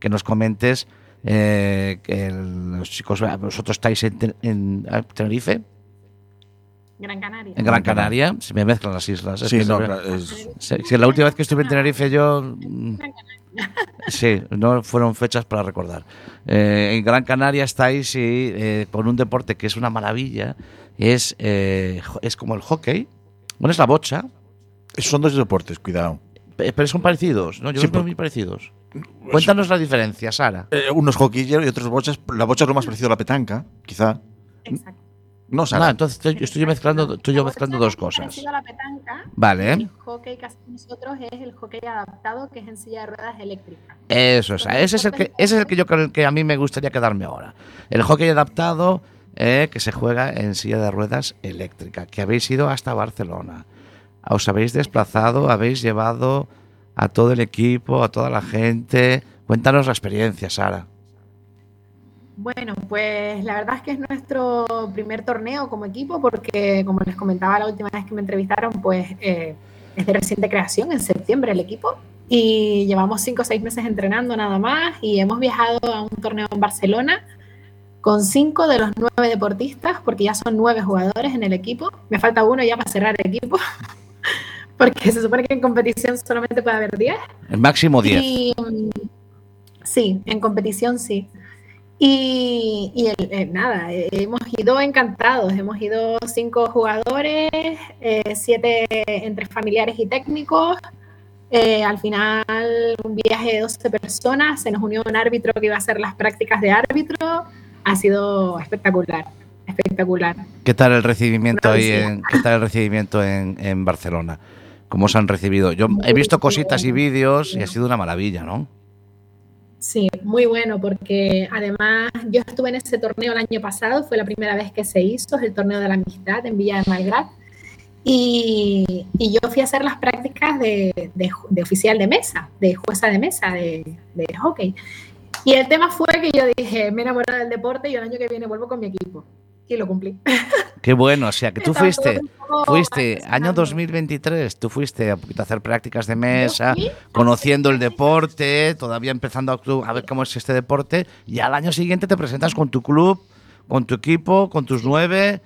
S3: que nos comentes que los chicos, vosotros estáis en Tenerife.
S6: Gran Canaria.
S3: En Gran Canaria, se me mezclan las islas.
S4: Sí,
S3: Es que
S4: no,
S3: se-
S4: claro,
S3: Sí, la última vez que estuve en Tenerife yo... Sí, no fueron fechas para recordar. En Gran Canaria estáis con un deporte que es una maravilla, es como el hockey, bueno, es la bocha,
S4: son dos deportes, cuidado.
S3: pero son parecidos, ¿no? Yo
S4: Sí,
S3: los veo
S4: por-
S3: muy parecidos. Cuéntanos la diferencia, Sara.
S4: Unos hockey y otros bochas. La bocha es lo más parecido a la petanca, quizá.
S6: Exacto.
S4: No, Sara.
S3: No, entonces estoy mezclando dos cosas.
S6: Parecido a la petanca,
S3: Vale,
S6: el hockey que hacemos nosotros es el hockey adaptado, que es en silla de ruedas eléctricas.
S3: eso es. Ese es el que yo creo que a mí me gustaría quedarme ahora. El hockey adaptado que se juega en silla de ruedas eléctrica, que habéis ido hasta Barcelona. Os habéis desplazado, habéis llevado a todo el equipo, a toda la gente. Cuéntanos la experiencia, Sara.
S6: Bueno, pues la verdad es que es nuestro primer torneo como equipo porque, como les comentaba la última vez que me entrevistaron, pues es de reciente creación, en septiembre el equipo, y llevamos 5 o 6 meses entrenando nada más y hemos viajado a un torneo en Barcelona con 5 de los 9 deportistas, porque ya son 9 jugadores en el equipo. Me falta uno ya para cerrar el equipo, porque se supone que en competición solamente puede haber 10.
S3: El máximo 10.
S6: Sí, en competición sí. Nada, hemos ido encantados, hemos ido 5 jugadores, 7 entre familiares y técnicos. Al final, un viaje de 12 personas, se nos unió un árbitro que iba a hacer las prácticas de árbitro. Ha sido espectacular, espectacular.
S3: ¿Qué tal el recibimiento en Barcelona? ¿Cómo os han recibido? Yo he visto cositas y vídeos y ha sido una maravilla, ¿no?
S6: Sí, muy bueno, porque además yo estuve en ese torneo el año pasado, fue la primera vez que se hizo, es el torneo de la amistad en Villa de Malgrat, y yo fui a hacer las prácticas de oficial de mesa, de jueza de mesa de hockey. Y el tema fue que yo dije, me he enamorado del deporte y el año que viene vuelvo con mi equipo. Y lo cumplí.
S3: Qué bueno, o sea, que tú fuiste año
S6: impresionante.
S3: 2023, tú fuiste a hacer prácticas de mesa, conociendo el deporte, todavía empezando a ver cómo es este deporte, y al año siguiente te presentas con tu club, con tu equipo, con tus 9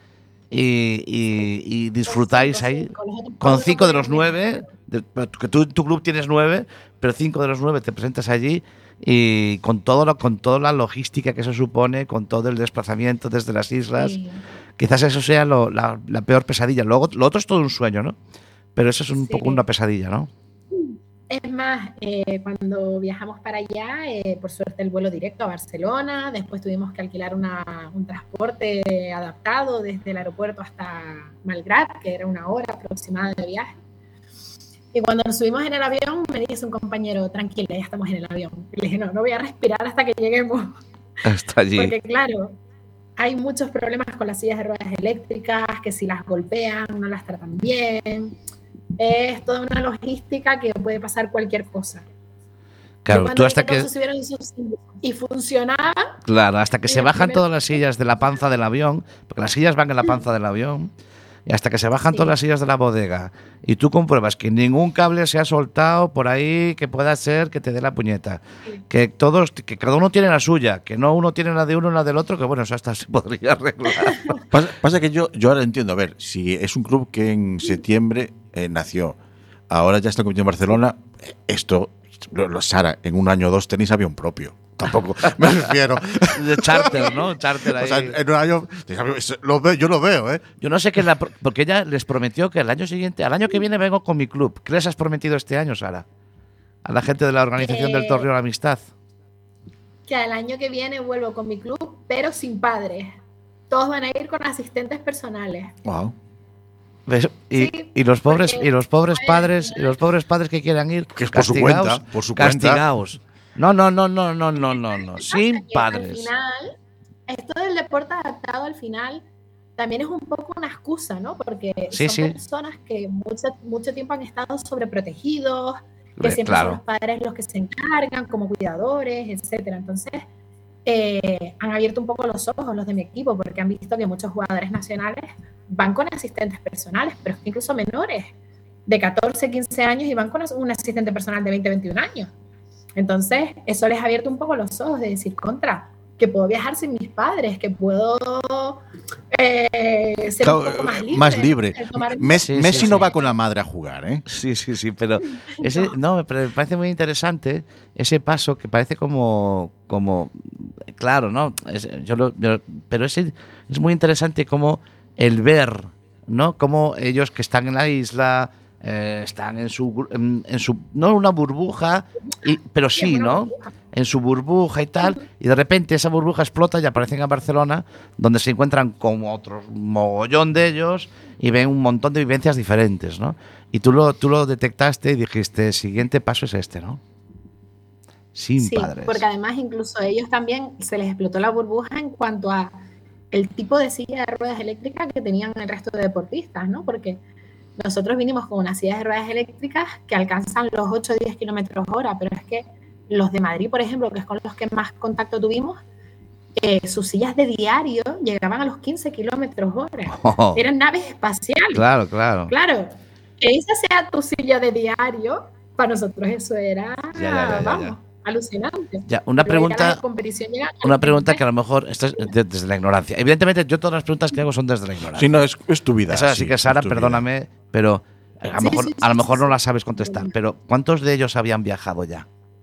S3: y disfrutáis ahí con 5 de los 9, que tú en tu club tienes 9, pero 5 de los 9 te presentas allí y con toda la logística que eso supone, con todo el desplazamiento desde las islas.
S6: Sí.
S3: Quizás eso sea la peor pesadilla. Luego, lo otro es todo un sueño, ¿no? Pero eso es un poco una pesadilla, ¿no?
S6: Es más, cuando viajamos para allá, por suerte el vuelo directo a Barcelona, después tuvimos que alquilar un transporte adaptado desde el aeropuerto hasta Malgrat, que era 1 hora aproximada de viaje. Y cuando nos subimos en el avión, me dice un compañero, tranquila, ya estamos en el avión. Y le dije, no voy a respirar hasta que lleguemos.
S3: Hasta allí.
S6: Porque claro, hay muchos problemas con las sillas de ruedas eléctricas, que si las golpean, no las tratan bien. Es toda una logística que puede pasar cualquier cosa.
S3: Claro, tú hasta que...
S6: Y funcionaba.
S3: Claro, hasta que se bajan todas las sillas de la panza del avión, porque las sillas van en la panza del avión, y hasta que se bajan todas las sillas de la bodega, y tú compruebas que ningún cable se ha soltado por ahí que pueda ser que te dé la puñeta. Que cada uno tiene la suya, que no uno tiene la de uno y la del otro, que bueno, eso hasta se podría arreglar.
S4: Pasa que yo ahora entiendo, a ver, si es un club que en septiembre nació, ahora ya está compitiendo en Barcelona, esto, Sara, en 1 año o 2 tenéis avión propio. Tampoco me refiero.
S3: De charter, ¿no? Charter ahí.
S4: O sea, en 1 año, yo lo veo, ¿eh?
S3: Yo no sé qué, porque ella les prometió que al año que viene vengo con mi club. ¿Qué les has prometido este año, Sara? A la gente de la organización del Torneo de la Amistad.
S6: Que al año que viene vuelvo con mi club, pero sin padres. Todos van a ir con asistentes personales.
S4: Wow.
S3: Y los pobres padres que quieran ir,
S4: que es por su cuenta,
S3: castigaos. No. Sin padres.
S6: Al final, esto del deporte adaptado al final también es un poco una excusa, ¿no? Porque son personas que mucho tiempo han estado sobreprotegidos, que siempre son los padres los que se encargan como cuidadores, etcétera. Entonces, han abierto un poco los ojos los de mi equipo, porque han visto que muchos jugadores nacionales van con asistentes personales, pero incluso menores, de 14, 15 años, y van con un asistente personal de 20, 21 años. Entonces, eso les ha abierto un poco los ojos de decir, que puedo viajar sin mis padres, que puedo ser un poco
S4: más libre. Messi no va con la madre a jugar, ¿eh?
S3: Sí, pero pero me parece muy interesante ese paso que parece como claro, ¿no? Pero es muy interesante como el ver, ¿no? Como ellos que están en la isla están en su no una burbuja, pero sí, ¿no? En su burbuja y tal, y de repente esa burbuja explota y aparecen en Barcelona, donde se encuentran con otros mogollón de ellos y ven un montón de vivencias diferentes, ¿no? Y tú lo detectaste y dijiste, el siguiente paso es este, ¿no? Sin padres.
S6: Porque además incluso ellos también se les explotó la burbuja en cuanto a el tipo de silla de ruedas eléctricas que tenían el resto de deportistas, ¿no? Porque nosotros vinimos con unas sillas de ruedas eléctricas que alcanzan los 8 o 10 kilómetros hora, pero es que los de Madrid, por ejemplo, que es con los que más contacto tuvimos, sus sillas de diario llegaban a los 15 kilómetros hora. Eran naves espaciales.
S3: Claro.
S6: Claro, que esa sea tu silla de diario, para nosotros eso era, vamos, alucinante.
S3: Una pregunta que a lo mejor esto es desde la ignorancia. Evidentemente, yo todas las preguntas que hago son desde la ignorancia.
S4: Sí, no, es tu vida.
S3: Así que, Sara, perdóname, pero a lo mejor no la sabes contestar. Pero ¿cuántos de ellos habían viajado ya?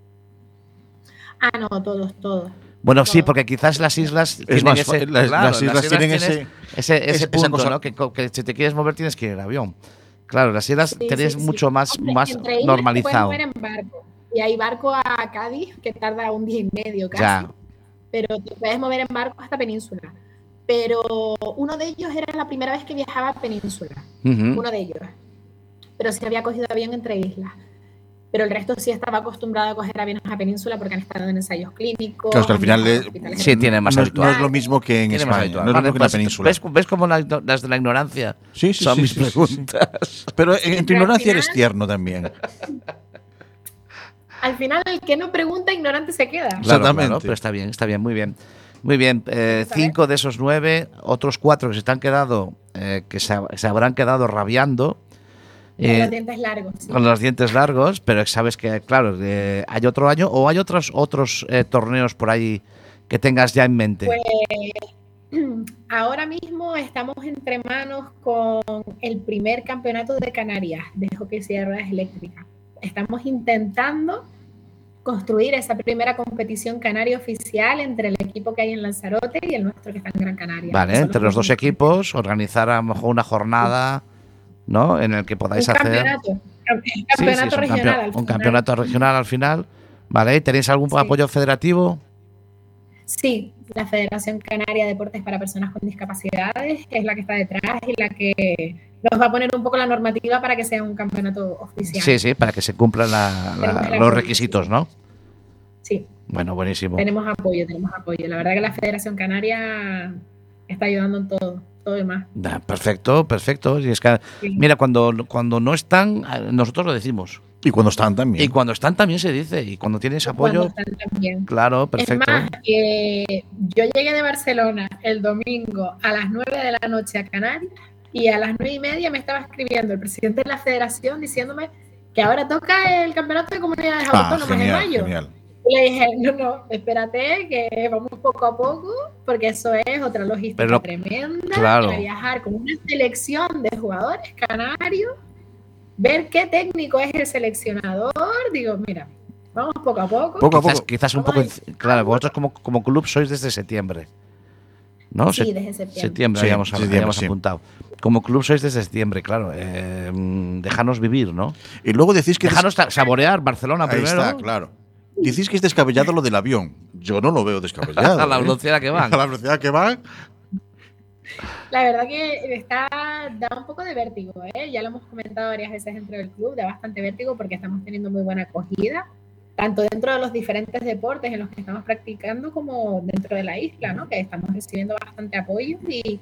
S6: No, todos.
S3: Bueno, sí, porque quizás las islas tienen las islas tienen ese punto, ¿no? Que si te quieres mover tienes que ir en avión. Claro, las islas tenéis mucho más normalizado.
S6: Te puedes mover en barco. Y hay barco a Cádiz que tarda un día y medio casi.
S3: Ya.
S6: Pero te puedes mover en barco hasta Península. Pero uno de ellos era la primera vez que viajaba a Península. Uno de ellos. Pero sí había cogido avión entre islas. Pero el resto sí estaba acostumbrado a coger aviones a Península porque han estado en ensayos clínicos.
S4: Claro, que al final
S3: sí tiene más habitual.
S4: No es lo mismo que en España, no es lo mismo que en la Península.
S3: ¿Ves cómo las de la ignorancia son mis preguntas?
S4: Sí. Pero en tu ignorancia eres tierno también.
S6: Al final, el que no pregunta, ignorante se queda.
S3: Exactamente. Claro, pero está bien, muy bien. Muy bien, 5 de esos 9, otros 4 que se están quedado, que se habrán quedado rabiando.
S6: Con los dientes largos. Sí.
S3: Con los dientes largos, pero sabes que, claro, hay otro año o hay otros torneos por ahí que tengas ya en mente.
S6: Pues ahora mismo estamos entre manos con el primer campeonato de Canarias de hockey sobre ruedas eléctricas. Estamos intentando construir esa primera competición canaria oficial entre el equipo que hay en Lanzarote y el nuestro que está en Gran Canaria.
S3: Vale, entre los dos equipos, organizar a lo mejor una jornada, ¿no? En el que podáis hacer
S6: campeonato regional
S3: un campeonato regional al final. ¿Vale? ¿Tenéis algún apoyo federativo?
S6: Sí, la Federación Canaria de Deportes para Personas con Discapacidades, que es la que está detrás y la que nos va a poner un poco la normativa para que sea un campeonato oficial.
S3: Sí, para que se cumplan los requisitos, ¿no?
S6: Sí.
S3: Bueno, buenísimo.
S6: Tenemos apoyo. La verdad que la Federación Canaria está ayudando en todo y más.
S3: Perfecto. Y es que, mira, cuando no están, nosotros lo decimos.
S4: Y cuando están también.
S3: Y cuando están también se dice. Y cuando tienes apoyo.
S6: Cuando están también.
S3: Claro, perfecto.
S6: Es más, yo llegué de Barcelona el domingo a las 9 de la noche a Canarias y a las 9:30 me estaba escribiendo el presidente de la federación diciéndome que ahora toca el campeonato de comunidades autónomas en mayo. Genial. Y le dije, no, espérate, que vamos poco a poco, porque eso es otra logística tremenda.
S3: Claro.
S6: Para viajar con una selección de jugadores canarios, ver qué técnico es el seleccionador. Digo, mira, vamos poco a poco.
S3: Quizás un poco. Claro, vosotros como club sois desde septiembre, ¿no?
S6: Sí, desde septiembre.
S3: Septiembre habíamos apuntado. Como club sois desde septiembre, claro. Dejanos vivir, ¿no?
S4: Y luego decís que.
S3: Dejanos saborear Barcelona
S4: Ahí
S3: primero.
S4: Está, claro. Decís que es descabellado lo del avión. Yo no lo veo descabellado.
S3: A la velocidad que van.
S4: A la velocidad que van.
S6: La verdad que da un poco de vértigo, ¿eh? Ya lo hemos comentado varias veces dentro del club, da bastante vértigo porque estamos teniendo muy buena acogida, tanto dentro de los diferentes deportes en los que estamos practicando como dentro de la isla, ¿no? Que estamos recibiendo bastante apoyo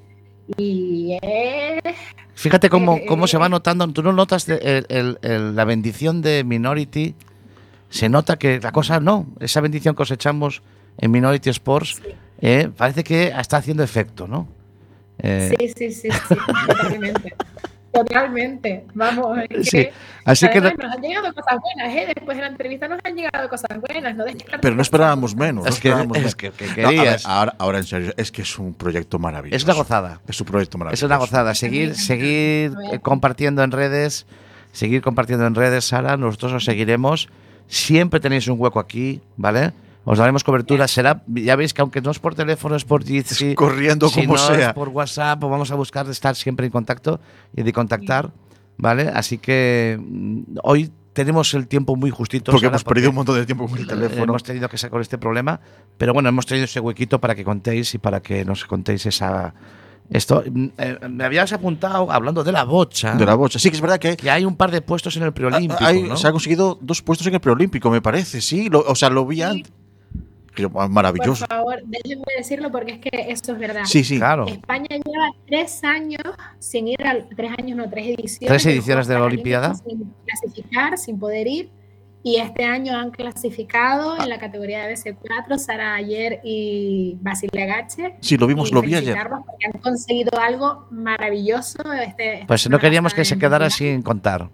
S6: y
S3: Fíjate cómo se va notando. ¿Tú no notas la bendición de Minority? Se nota que la cosa esa bendición que cosechamos en Minority Sports parece que está haciendo efecto, ¿no?
S6: Sí, totalmente. Totalmente. Vamos, es
S3: Sí,
S6: que
S3: así que
S6: además nos han llegado cosas buenas, ¿eh? Después de la entrevista nos han llegado cosas buenas.
S4: Pero no esperábamos menos.
S3: es que querías.
S4: Ahora, en serio, es que es un proyecto maravilloso.
S3: Es una gozada.
S4: Es un proyecto maravilloso.
S3: Es una gozada. Seguir compartiendo en redes. Seguir compartiendo en redes, Sara. Nosotros os seguiremos. Siempre tenéis un hueco aquí, ¿vale? Os daremos cobertura. Será, ya veis que aunque no es por teléfono, es por Jitsi,
S4: corriendo
S3: si
S4: como
S3: no
S4: sea.
S3: Es por WhatsApp, pues vamos a buscar de estar siempre en contacto y de contactar, ¿vale? Así que hoy tenemos el tiempo muy justito.
S4: Porque
S3: Sara,
S4: hemos perdido un montón de tiempo con el teléfono.
S3: Hemos tenido que sacar este problema, pero bueno, hemos tenido ese huequito para que contéis y para que nos contéis esto. Me habías apuntado hablando de la bocha.
S4: De la bocha. Sí, que es verdad que
S3: hay un par de puestos en el preolímpico, ¿no?
S4: Se han conseguido 2 puestos en el preolímpico, me parece. Sí, lo vi antes. Maravilloso.
S6: Por favor, déjenme decirlo porque es que eso es verdad.
S4: Sí,
S3: claro.
S6: España lleva 3 años sin ir a 3 años, no, 3 ediciones.
S3: 3 ediciones de la Olimpiada.
S6: Sin clasificar, sin poder ir. Y este año han clasificado en la categoría de BC4 Sara Ayer y Basile Agache.
S4: Sí, lo vi ayer.
S6: Porque han conseguido algo maravilloso.
S3: Pues no queríamos que se quedara sin contar.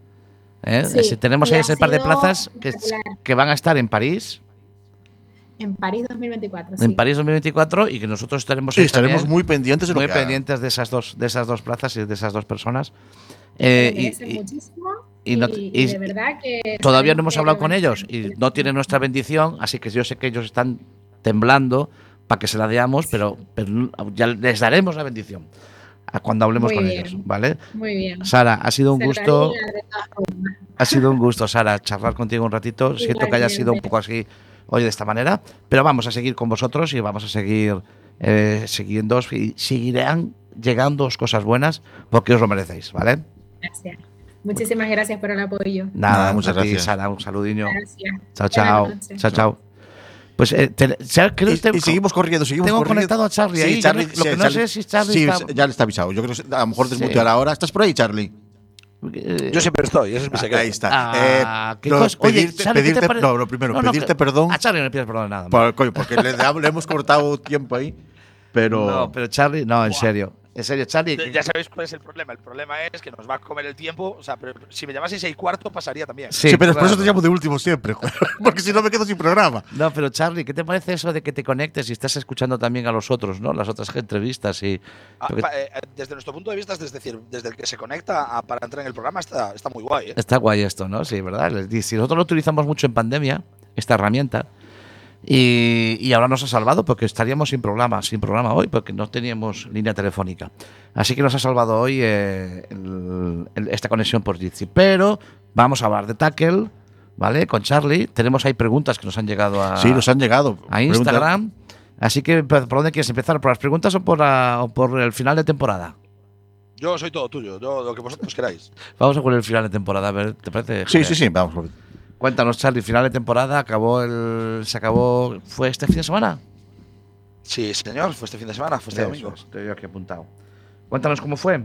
S6: Sí,
S3: tenemos ahí ese par de plazas que van a estar en París.
S6: En París 2024. Sí.
S3: En París 2024 y que nosotros estaremos
S4: muy pendientes de lo
S3: muy pendientes de esas dos plazas y de esas 2 personas.
S6: Muchísimo.
S3: Y
S6: de verdad que
S3: todavía no hemos hablado con ellos y no tienen nuestra bendición, así que yo sé que ellos están temblando para que se la demos, pero ya les daremos la bendición cuando hablemos con ellos, ¿vale?
S6: Muy bien.
S3: Sara, ha sido un gusto. Ha sido un gusto, Sara, charlar contigo un ratito. Siento que haya sido un poco así hoy de esta manera, pero vamos a seguir con vosotros y vamos a seguir siguiéndoos y seguirán llegándoos cosas buenas porque os lo merecéis, ¿vale?
S6: Gracias. Muchísimas gracias por el apoyo.
S3: Nada,
S4: muchas gracias,
S3: Sara, un saludinho.
S6: Gracias.
S3: Chao. Pues
S4: y seguimos corriendo.
S3: Tengo conectado a Charlie ahí.
S4: Charlie,
S3: lo que no sé es si Charlie está…
S4: ya le está avisado. Yo creo que a lo mejor desmuteará ahora. ¿Estás por ahí, Charlie?
S7: Yo siempre estoy, ese es mi secreto.
S4: Ahí está.
S3: Oye,
S4: lo primero, pedirte perdón.
S3: A Charlie no le pides perdón de nada.
S4: Porque le hemos cortado tiempo ahí. Pero
S3: Charlie, en serio. En serio, Charlie.
S7: Ya sabéis cuál es el problema. El problema es que nos va a comer el tiempo. O sea, pero si me llamaseis 6:15 pasaría también.
S4: Sí, pero por eso te llamo de último siempre. Porque si no me quedo sin programa.
S3: No, pero Charlie, ¿qué te parece eso de que te conectes y estás escuchando también a los otros, ¿no? Las otras entrevistas y…
S7: Desde nuestro punto de vista, es decir, desde el que se conecta para entrar en el programa está muy guay.
S3: Está guay esto, ¿no? Sí, ¿verdad? Si nosotros lo utilizamos mucho en pandemia, esta herramienta, y ahora nos ha salvado porque estaríamos sin programa hoy porque no teníamos línea telefónica. Así que nos ha salvado hoy esta conexión por Jitsi. Pero vamos a hablar de Tackle, ¿vale? Con Charlie. Tenemos ahí preguntas que nos han llegado a…
S4: Sí, nos han llegado.
S3: A Instagram. Así que, ¿por dónde quieres empezar? ¿Por las preguntas o por el final de temporada?
S7: Yo soy todo tuyo, lo que vosotros queráis.
S3: Vamos a por el final de temporada, a ver, ¿te parece?
S4: Sí, vamos por…
S3: Cuéntanos, Charlie, final de temporada, se acabó, ¿fue este fin de semana?
S7: Sí, señor, fue este fin de semana, fue este domingo.
S3: Estoy aquí apuntado. Cuéntanos cómo fue.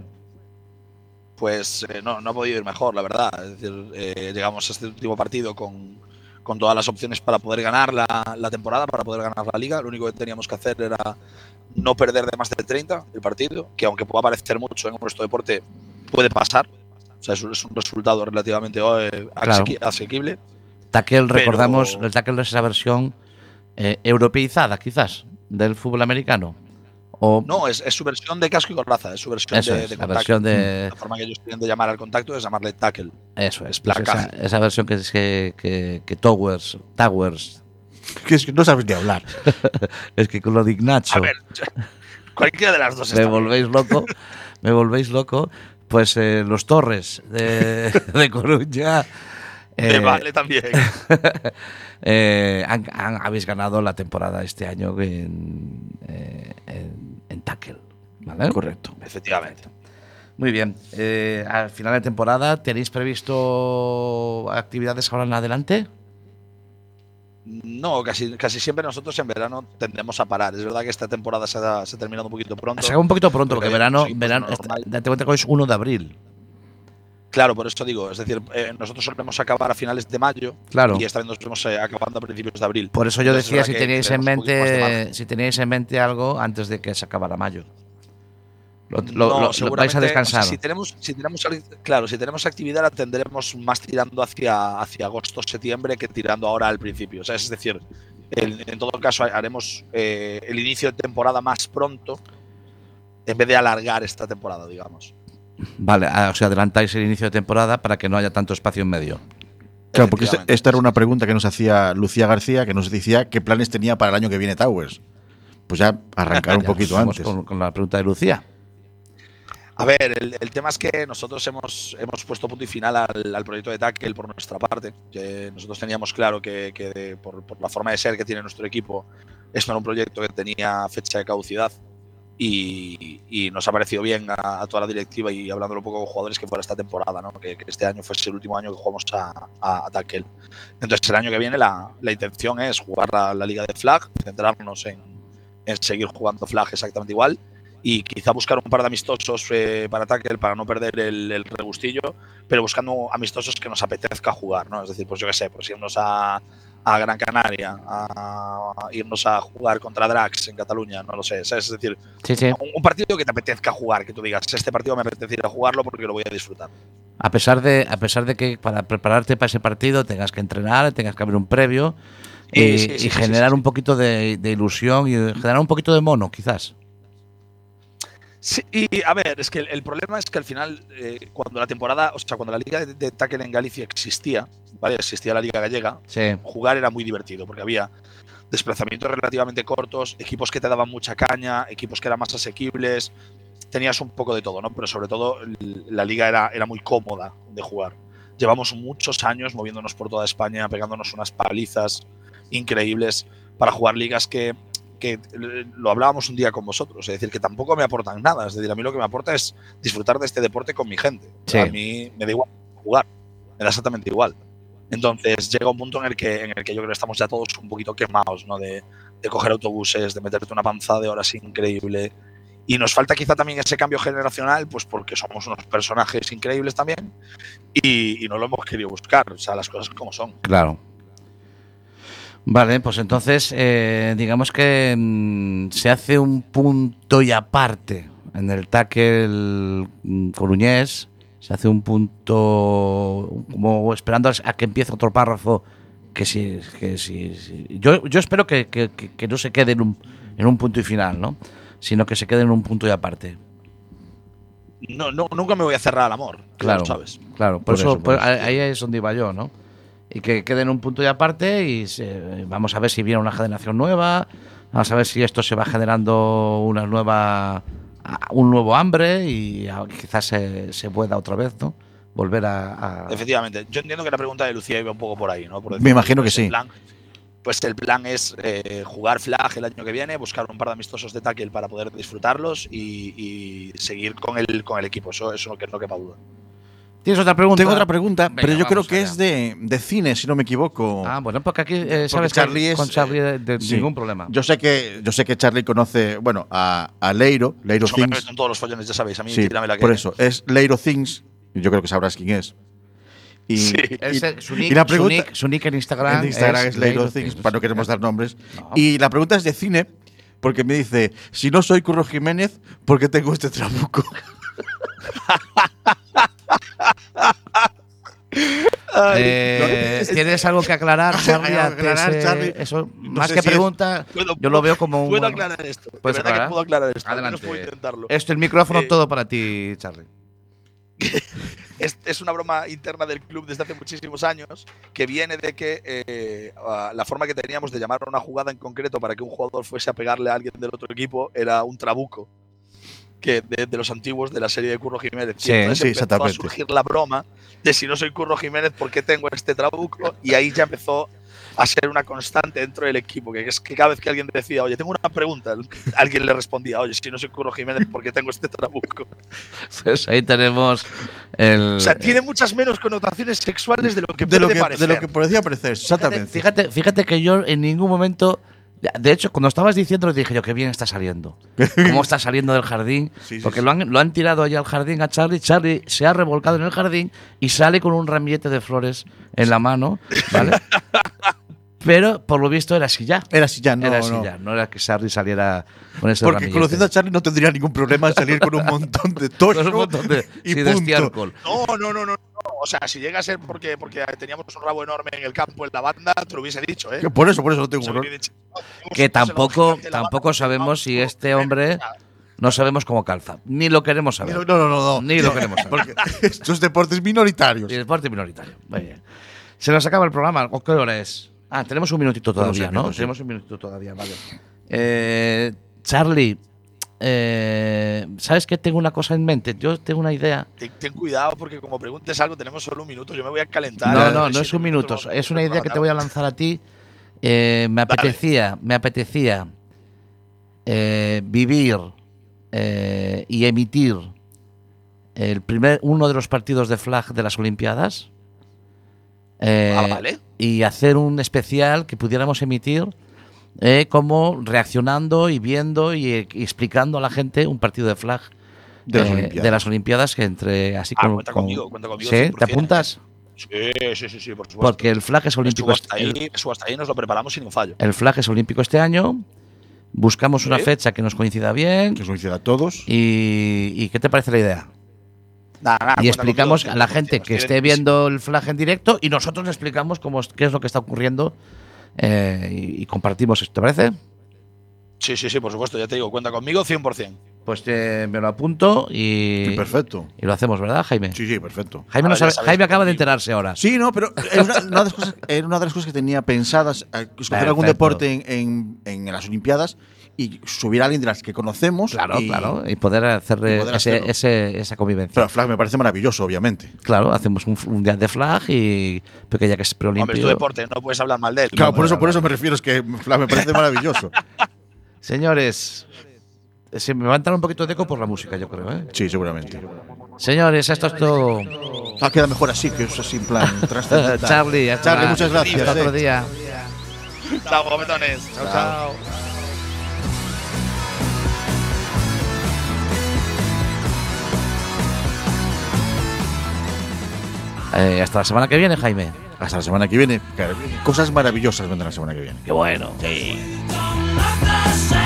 S7: Pues no ha podido ir mejor, la verdad. Es decir, llegamos a este último partido con todas las opciones para poder ganar la temporada, para poder ganar la liga. Lo único que teníamos que hacer era no perder de más de 30 el partido, que aunque pueda parecer mucho en nuestro deporte, puede pasar. O sea, es un resultado relativamente asequible.
S3: Tackle, recordamos, el tackle es esa versión europeizada, quizás, del fútbol americano.
S7: No, es su versión de casco y coraza, es su versión de
S3: la versión de…
S7: La forma que ellos tienen de llamar al contacto es llamarle tackle.
S3: Eso es, pues esa versión que Towers…
S4: Que es que no sabes ni hablar.
S3: Es que con lo de Ignacio…
S7: A ver, cualquiera de las dos
S3: me volvéis loco. Pues los Torres de Coruña…
S7: Vale también.
S3: Habéis ganado la temporada este año en Tackle, ¿vale?
S7: Correcto, efectivamente.
S3: Muy bien. Al final de temporada, ¿tenéis previsto actividades ahora en adelante?
S7: No, casi siempre nosotros en verano tendemos a parar. Es verdad que esta temporada se ha terminado un poquito pronto.
S3: Se acaba un poquito pronto porque verano date cuenta que hoy es 1 de abril.
S7: Claro, por eso digo, es decir, nosotros solemos acabar a finales de mayo,
S3: claro,
S7: y esta vez nos vemos acabando a principios de abril.
S3: Por eso yo decía si teníais en mente algo antes de que se acabara mayo. vais a descansar.
S7: Si tenemos actividad la tendremos más tirando hacia agosto, septiembre que tirando ahora al principio. O sea, es decir, en todo caso haremos el inicio de temporada más pronto en vez de alargar esta temporada, digamos.
S3: Vale, o sea, adelantáis el inicio de temporada para que no haya tanto espacio en medio.
S4: Claro, porque esta era una pregunta que nos hacía Lucía García, que nos decía qué planes tenía para el año que viene Towers. Pues ya arrancar un poquito antes.
S3: Con la pregunta de Lucía.
S7: A ver, el tema es que nosotros hemos puesto punto y final al proyecto de Tackle por nuestra parte. Nosotros teníamos claro que por la forma de ser que tiene nuestro equipo, esto era un proyecto que tenía fecha de caducidad y nos ha parecido bien a toda la directiva y hablándolo un poco con jugadores que fuera esta temporada, ¿no? Que este año fuese el último año que jugamos a Tackle. Entonces el año que viene la intención es jugar la liga de flag, centrarnos en seguir jugando flag exactamente igual y quizá buscar un par de amistosos para Tackle para no perder el regustillo, pero buscando amistosos que nos apetezca jugar, ¿no? Es decir, pues yo qué sé, pues irnos a Gran Canaria, a irnos a jugar contra Drax en Cataluña, no lo sé, ¿sabes? Es decir, un partido que te apetezca jugar, que tú digas, este partido me apetece ir a jugarlo porque lo voy a disfrutar.
S3: A pesar de que para prepararte para ese partido tengas que entrenar, tengas que haber un previo y generar un poquito de ilusión y generar un poquito de mono, quizás.
S7: Sí, y a ver, es que el problema es que al final, cuando la liga de Tackle en Galicia existía, ¿vale? Existía la liga gallega, jugar era muy divertido porque había desplazamientos relativamente cortos, equipos que te daban mucha caña, equipos que eran más asequibles, tenías un poco de todo, ¿no? Pero sobre todo la liga era muy cómoda de jugar. Llevamos muchos años moviéndonos por toda España, pegándonos unas palizas increíbles para jugar ligas que lo hablábamos un día con vosotros, es decir, que tampoco me aportan nada. Es decir, a mí lo que me aporta es disfrutar de este deporte con mi gente. Sí. A mí me da igual jugar, me da exactamente igual. Entonces llega un punto en el que yo creo que estamos ya todos un poquito quemados, ¿no? De coger autobuses, de meterte una panzada de horas increíble. Y nos falta quizá también ese cambio generacional, pues porque somos unos personajes increíbles también y no lo hemos querido buscar. O sea, las cosas como son.
S3: Claro. Vale, pues entonces digamos que se hace un punto y aparte en el Tackle coruñés, se hace un punto como esperando a que empiece otro párrafo que sí. Yo espero que no se quede en un punto y final, ¿no? Sino que se quede en un punto y aparte.
S7: No, nunca me voy a cerrar al amor,
S3: claro,
S7: ¿sabes?
S3: Claro, por eso ahí es donde iba yo, ¿no? Y que quede en un punto y aparte y vamos a ver si viene una generación nueva, vamos a ver si esto se va generando un nuevo hambre y quizás se pueda otra vez, ¿no? Volver a…
S7: Efectivamente. Yo entiendo que la pregunta de Lucía iba un poco por ahí, ¿no?
S4: Me imagino que sí.
S7: El plan es jugar flag el año que viene, buscar un par de amistosos de Tackle para poder disfrutarlos y seguir con el equipo. Eso no quepa duda.
S3: ¿Tienes otra pregunta?
S4: Tengo otra pregunta, pero yo creo que es de cine, si no me equivoco.
S3: Ah, bueno, porque aquí sabes que con Charlie ningún problema.
S4: Yo sé que Charlie conoce, bueno, a Leiro Things.
S7: Me meto en todos los follones, ya sabéis, a mí tírame la que…
S4: Por eso, es Leiro Things, yo creo que sabrás quién es.
S3: Su nick en Instagram.
S4: En Instagram es Leiro Things, para no queremos dar nombres. No. Y la pregunta es de cine, porque me dice, si no soy Curro Jiménez, ¿por qué tengo este trabuco?
S3: ¿Tienes algo que aclarar, Charlie? Eso, no más que pregunta, yo lo veo como un…
S7: ¿Puedo aclarar esto? ¿Puedo aclarar esto?
S3: Adelante.
S7: Puedo intentarlo.
S3: El micrófono todo para ti, Charlie.
S7: Es una broma interna del club desde hace muchísimos años que viene de que la forma que teníamos de llamar a una jugada en concreto para que un jugador fuese a pegarle a alguien del otro equipo era un trabuco, que de los antiguos de la serie de Curro Jiménez.
S4: Sí,
S7: empezó a surgir la broma de si no soy Curro Jiménez, ¿por qué tengo este trabuco? Y ahí ya empezó a ser una constante dentro del equipo, que es que cada vez que alguien decía, oye, tengo una pregunta, alguien le respondía, oye, si no soy Curro Jiménez, ¿por qué tengo este trabuco?
S3: Pues ahí tenemos
S7: o sea, tiene muchas menos connotaciones sexuales de lo que puede parecer.
S4: De lo que podría parecer, exactamente.
S3: Fíjate que yo en ningún momento… De hecho, cuando estabas diciendo, dije yo, qué bien está saliendo. Cómo está saliendo del jardín. Porque lo han tirado allá al jardín a Charlie. Charlie se ha revolcado en el jardín y sale con un ramillete de flores en la mano, ¿vale? Pero por lo visto era así ya.
S4: Era así ya, no.
S3: Era así ya. No era que Charlie saliera con ese
S4: Porque
S3: ramillete.
S4: conociendo a Charlie no tendría ningún problema en salir con un montón de tocho
S3: Con un montón de
S4: y
S3: de
S4: punto.
S3: estiércol.
S7: No. O sea, si llega a ser porque teníamos un rabo enorme en el campo en la banda, te lo hubiese dicho, ¿eh?
S4: Que por eso no tengo
S7: O sea,
S4: problema.
S3: Que tampoco sabemos si este hombre. No sabemos cómo calza. Ni lo queremos saber.
S4: No.
S3: Ni lo queremos saber.
S4: Porque estos deportes minoritarios.
S3: Y deporte minoritario. Muy bien. Se nos acaba el programa. ¿O qué hora es? Ah, tenemos un minutito todavía, ¿no?
S4: Sí.
S3: Tenemos un minutito todavía, vale. Charlie, ¿sabes que tengo una cosa en mente? Yo tengo una idea.
S7: Ten cuidado porque como preguntes algo tenemos solo un minuto. Yo me voy a calentar.
S3: No es un minuto. Es una idea que te voy a lanzar a ti. Me apetecía vivir y emitir uno de los partidos de flag de las Olimpiadas.
S7: Vale.
S3: Y hacer un especial que pudiéramos emitir como reaccionando y viendo y explicando a la gente un partido de flag de las Olimpiadas que entre así
S7: cuenta conmigo.
S3: ¿Sí?
S7: 100%.
S3: ¿Te apuntas?
S7: Sí, por supuesto.
S3: Porque el flag es olímpico.
S7: Hasta ahí nos lo preparamos sin un fallo.
S3: El flag es olímpico este año. Buscamos una fecha que nos coincida bien.
S4: Que nos coincida a todos.
S3: ¿Y qué te parece la idea? Y explicamos a la gente que esté viendo el flag en directo y nosotros le explicamos qué es lo que está ocurriendo y compartimos esto, ¿te parece?
S7: Sí, por supuesto, ya te digo, cuenta conmigo 100%.
S3: Pues me lo apunto y…
S4: Sí, perfecto.
S3: Y lo hacemos, ¿verdad, Jaime?
S4: Sí, perfecto.
S3: Jaime acaba de enterarse ahora.
S4: Sí, no, pero era una de las cosas que tenía pensadas, escoger algún deporte en las Olimpiadas y subir a alguien de las que conocemos.
S3: Claro, y poder hacer esa convivencia.
S4: Pero flag me parece maravilloso, obviamente.
S3: Claro, hacemos un día de flag porque ya que es preolímpico…
S7: Hombre, es tu deporte, no puedes hablar mal de él.
S4: Claro, por eso me refiero, es que flag me parece maravilloso.
S3: Señores… Se me va a entrar un poquito de eco por la música, yo creo, ¿eh?
S4: Sí, seguramente.
S3: Señores, esto es todo.
S4: Queda mejor así, que eso así en plan trascendental.
S3: Charlie,
S4: muchas gracias.
S3: Hasta otro día.
S7: Chao, gometones. Chao.
S3: Hasta la semana que viene, Jaime.
S4: Hasta la semana que viene. Cosas maravillosas vendrán la semana que viene.
S3: Qué bueno.
S7: Sí.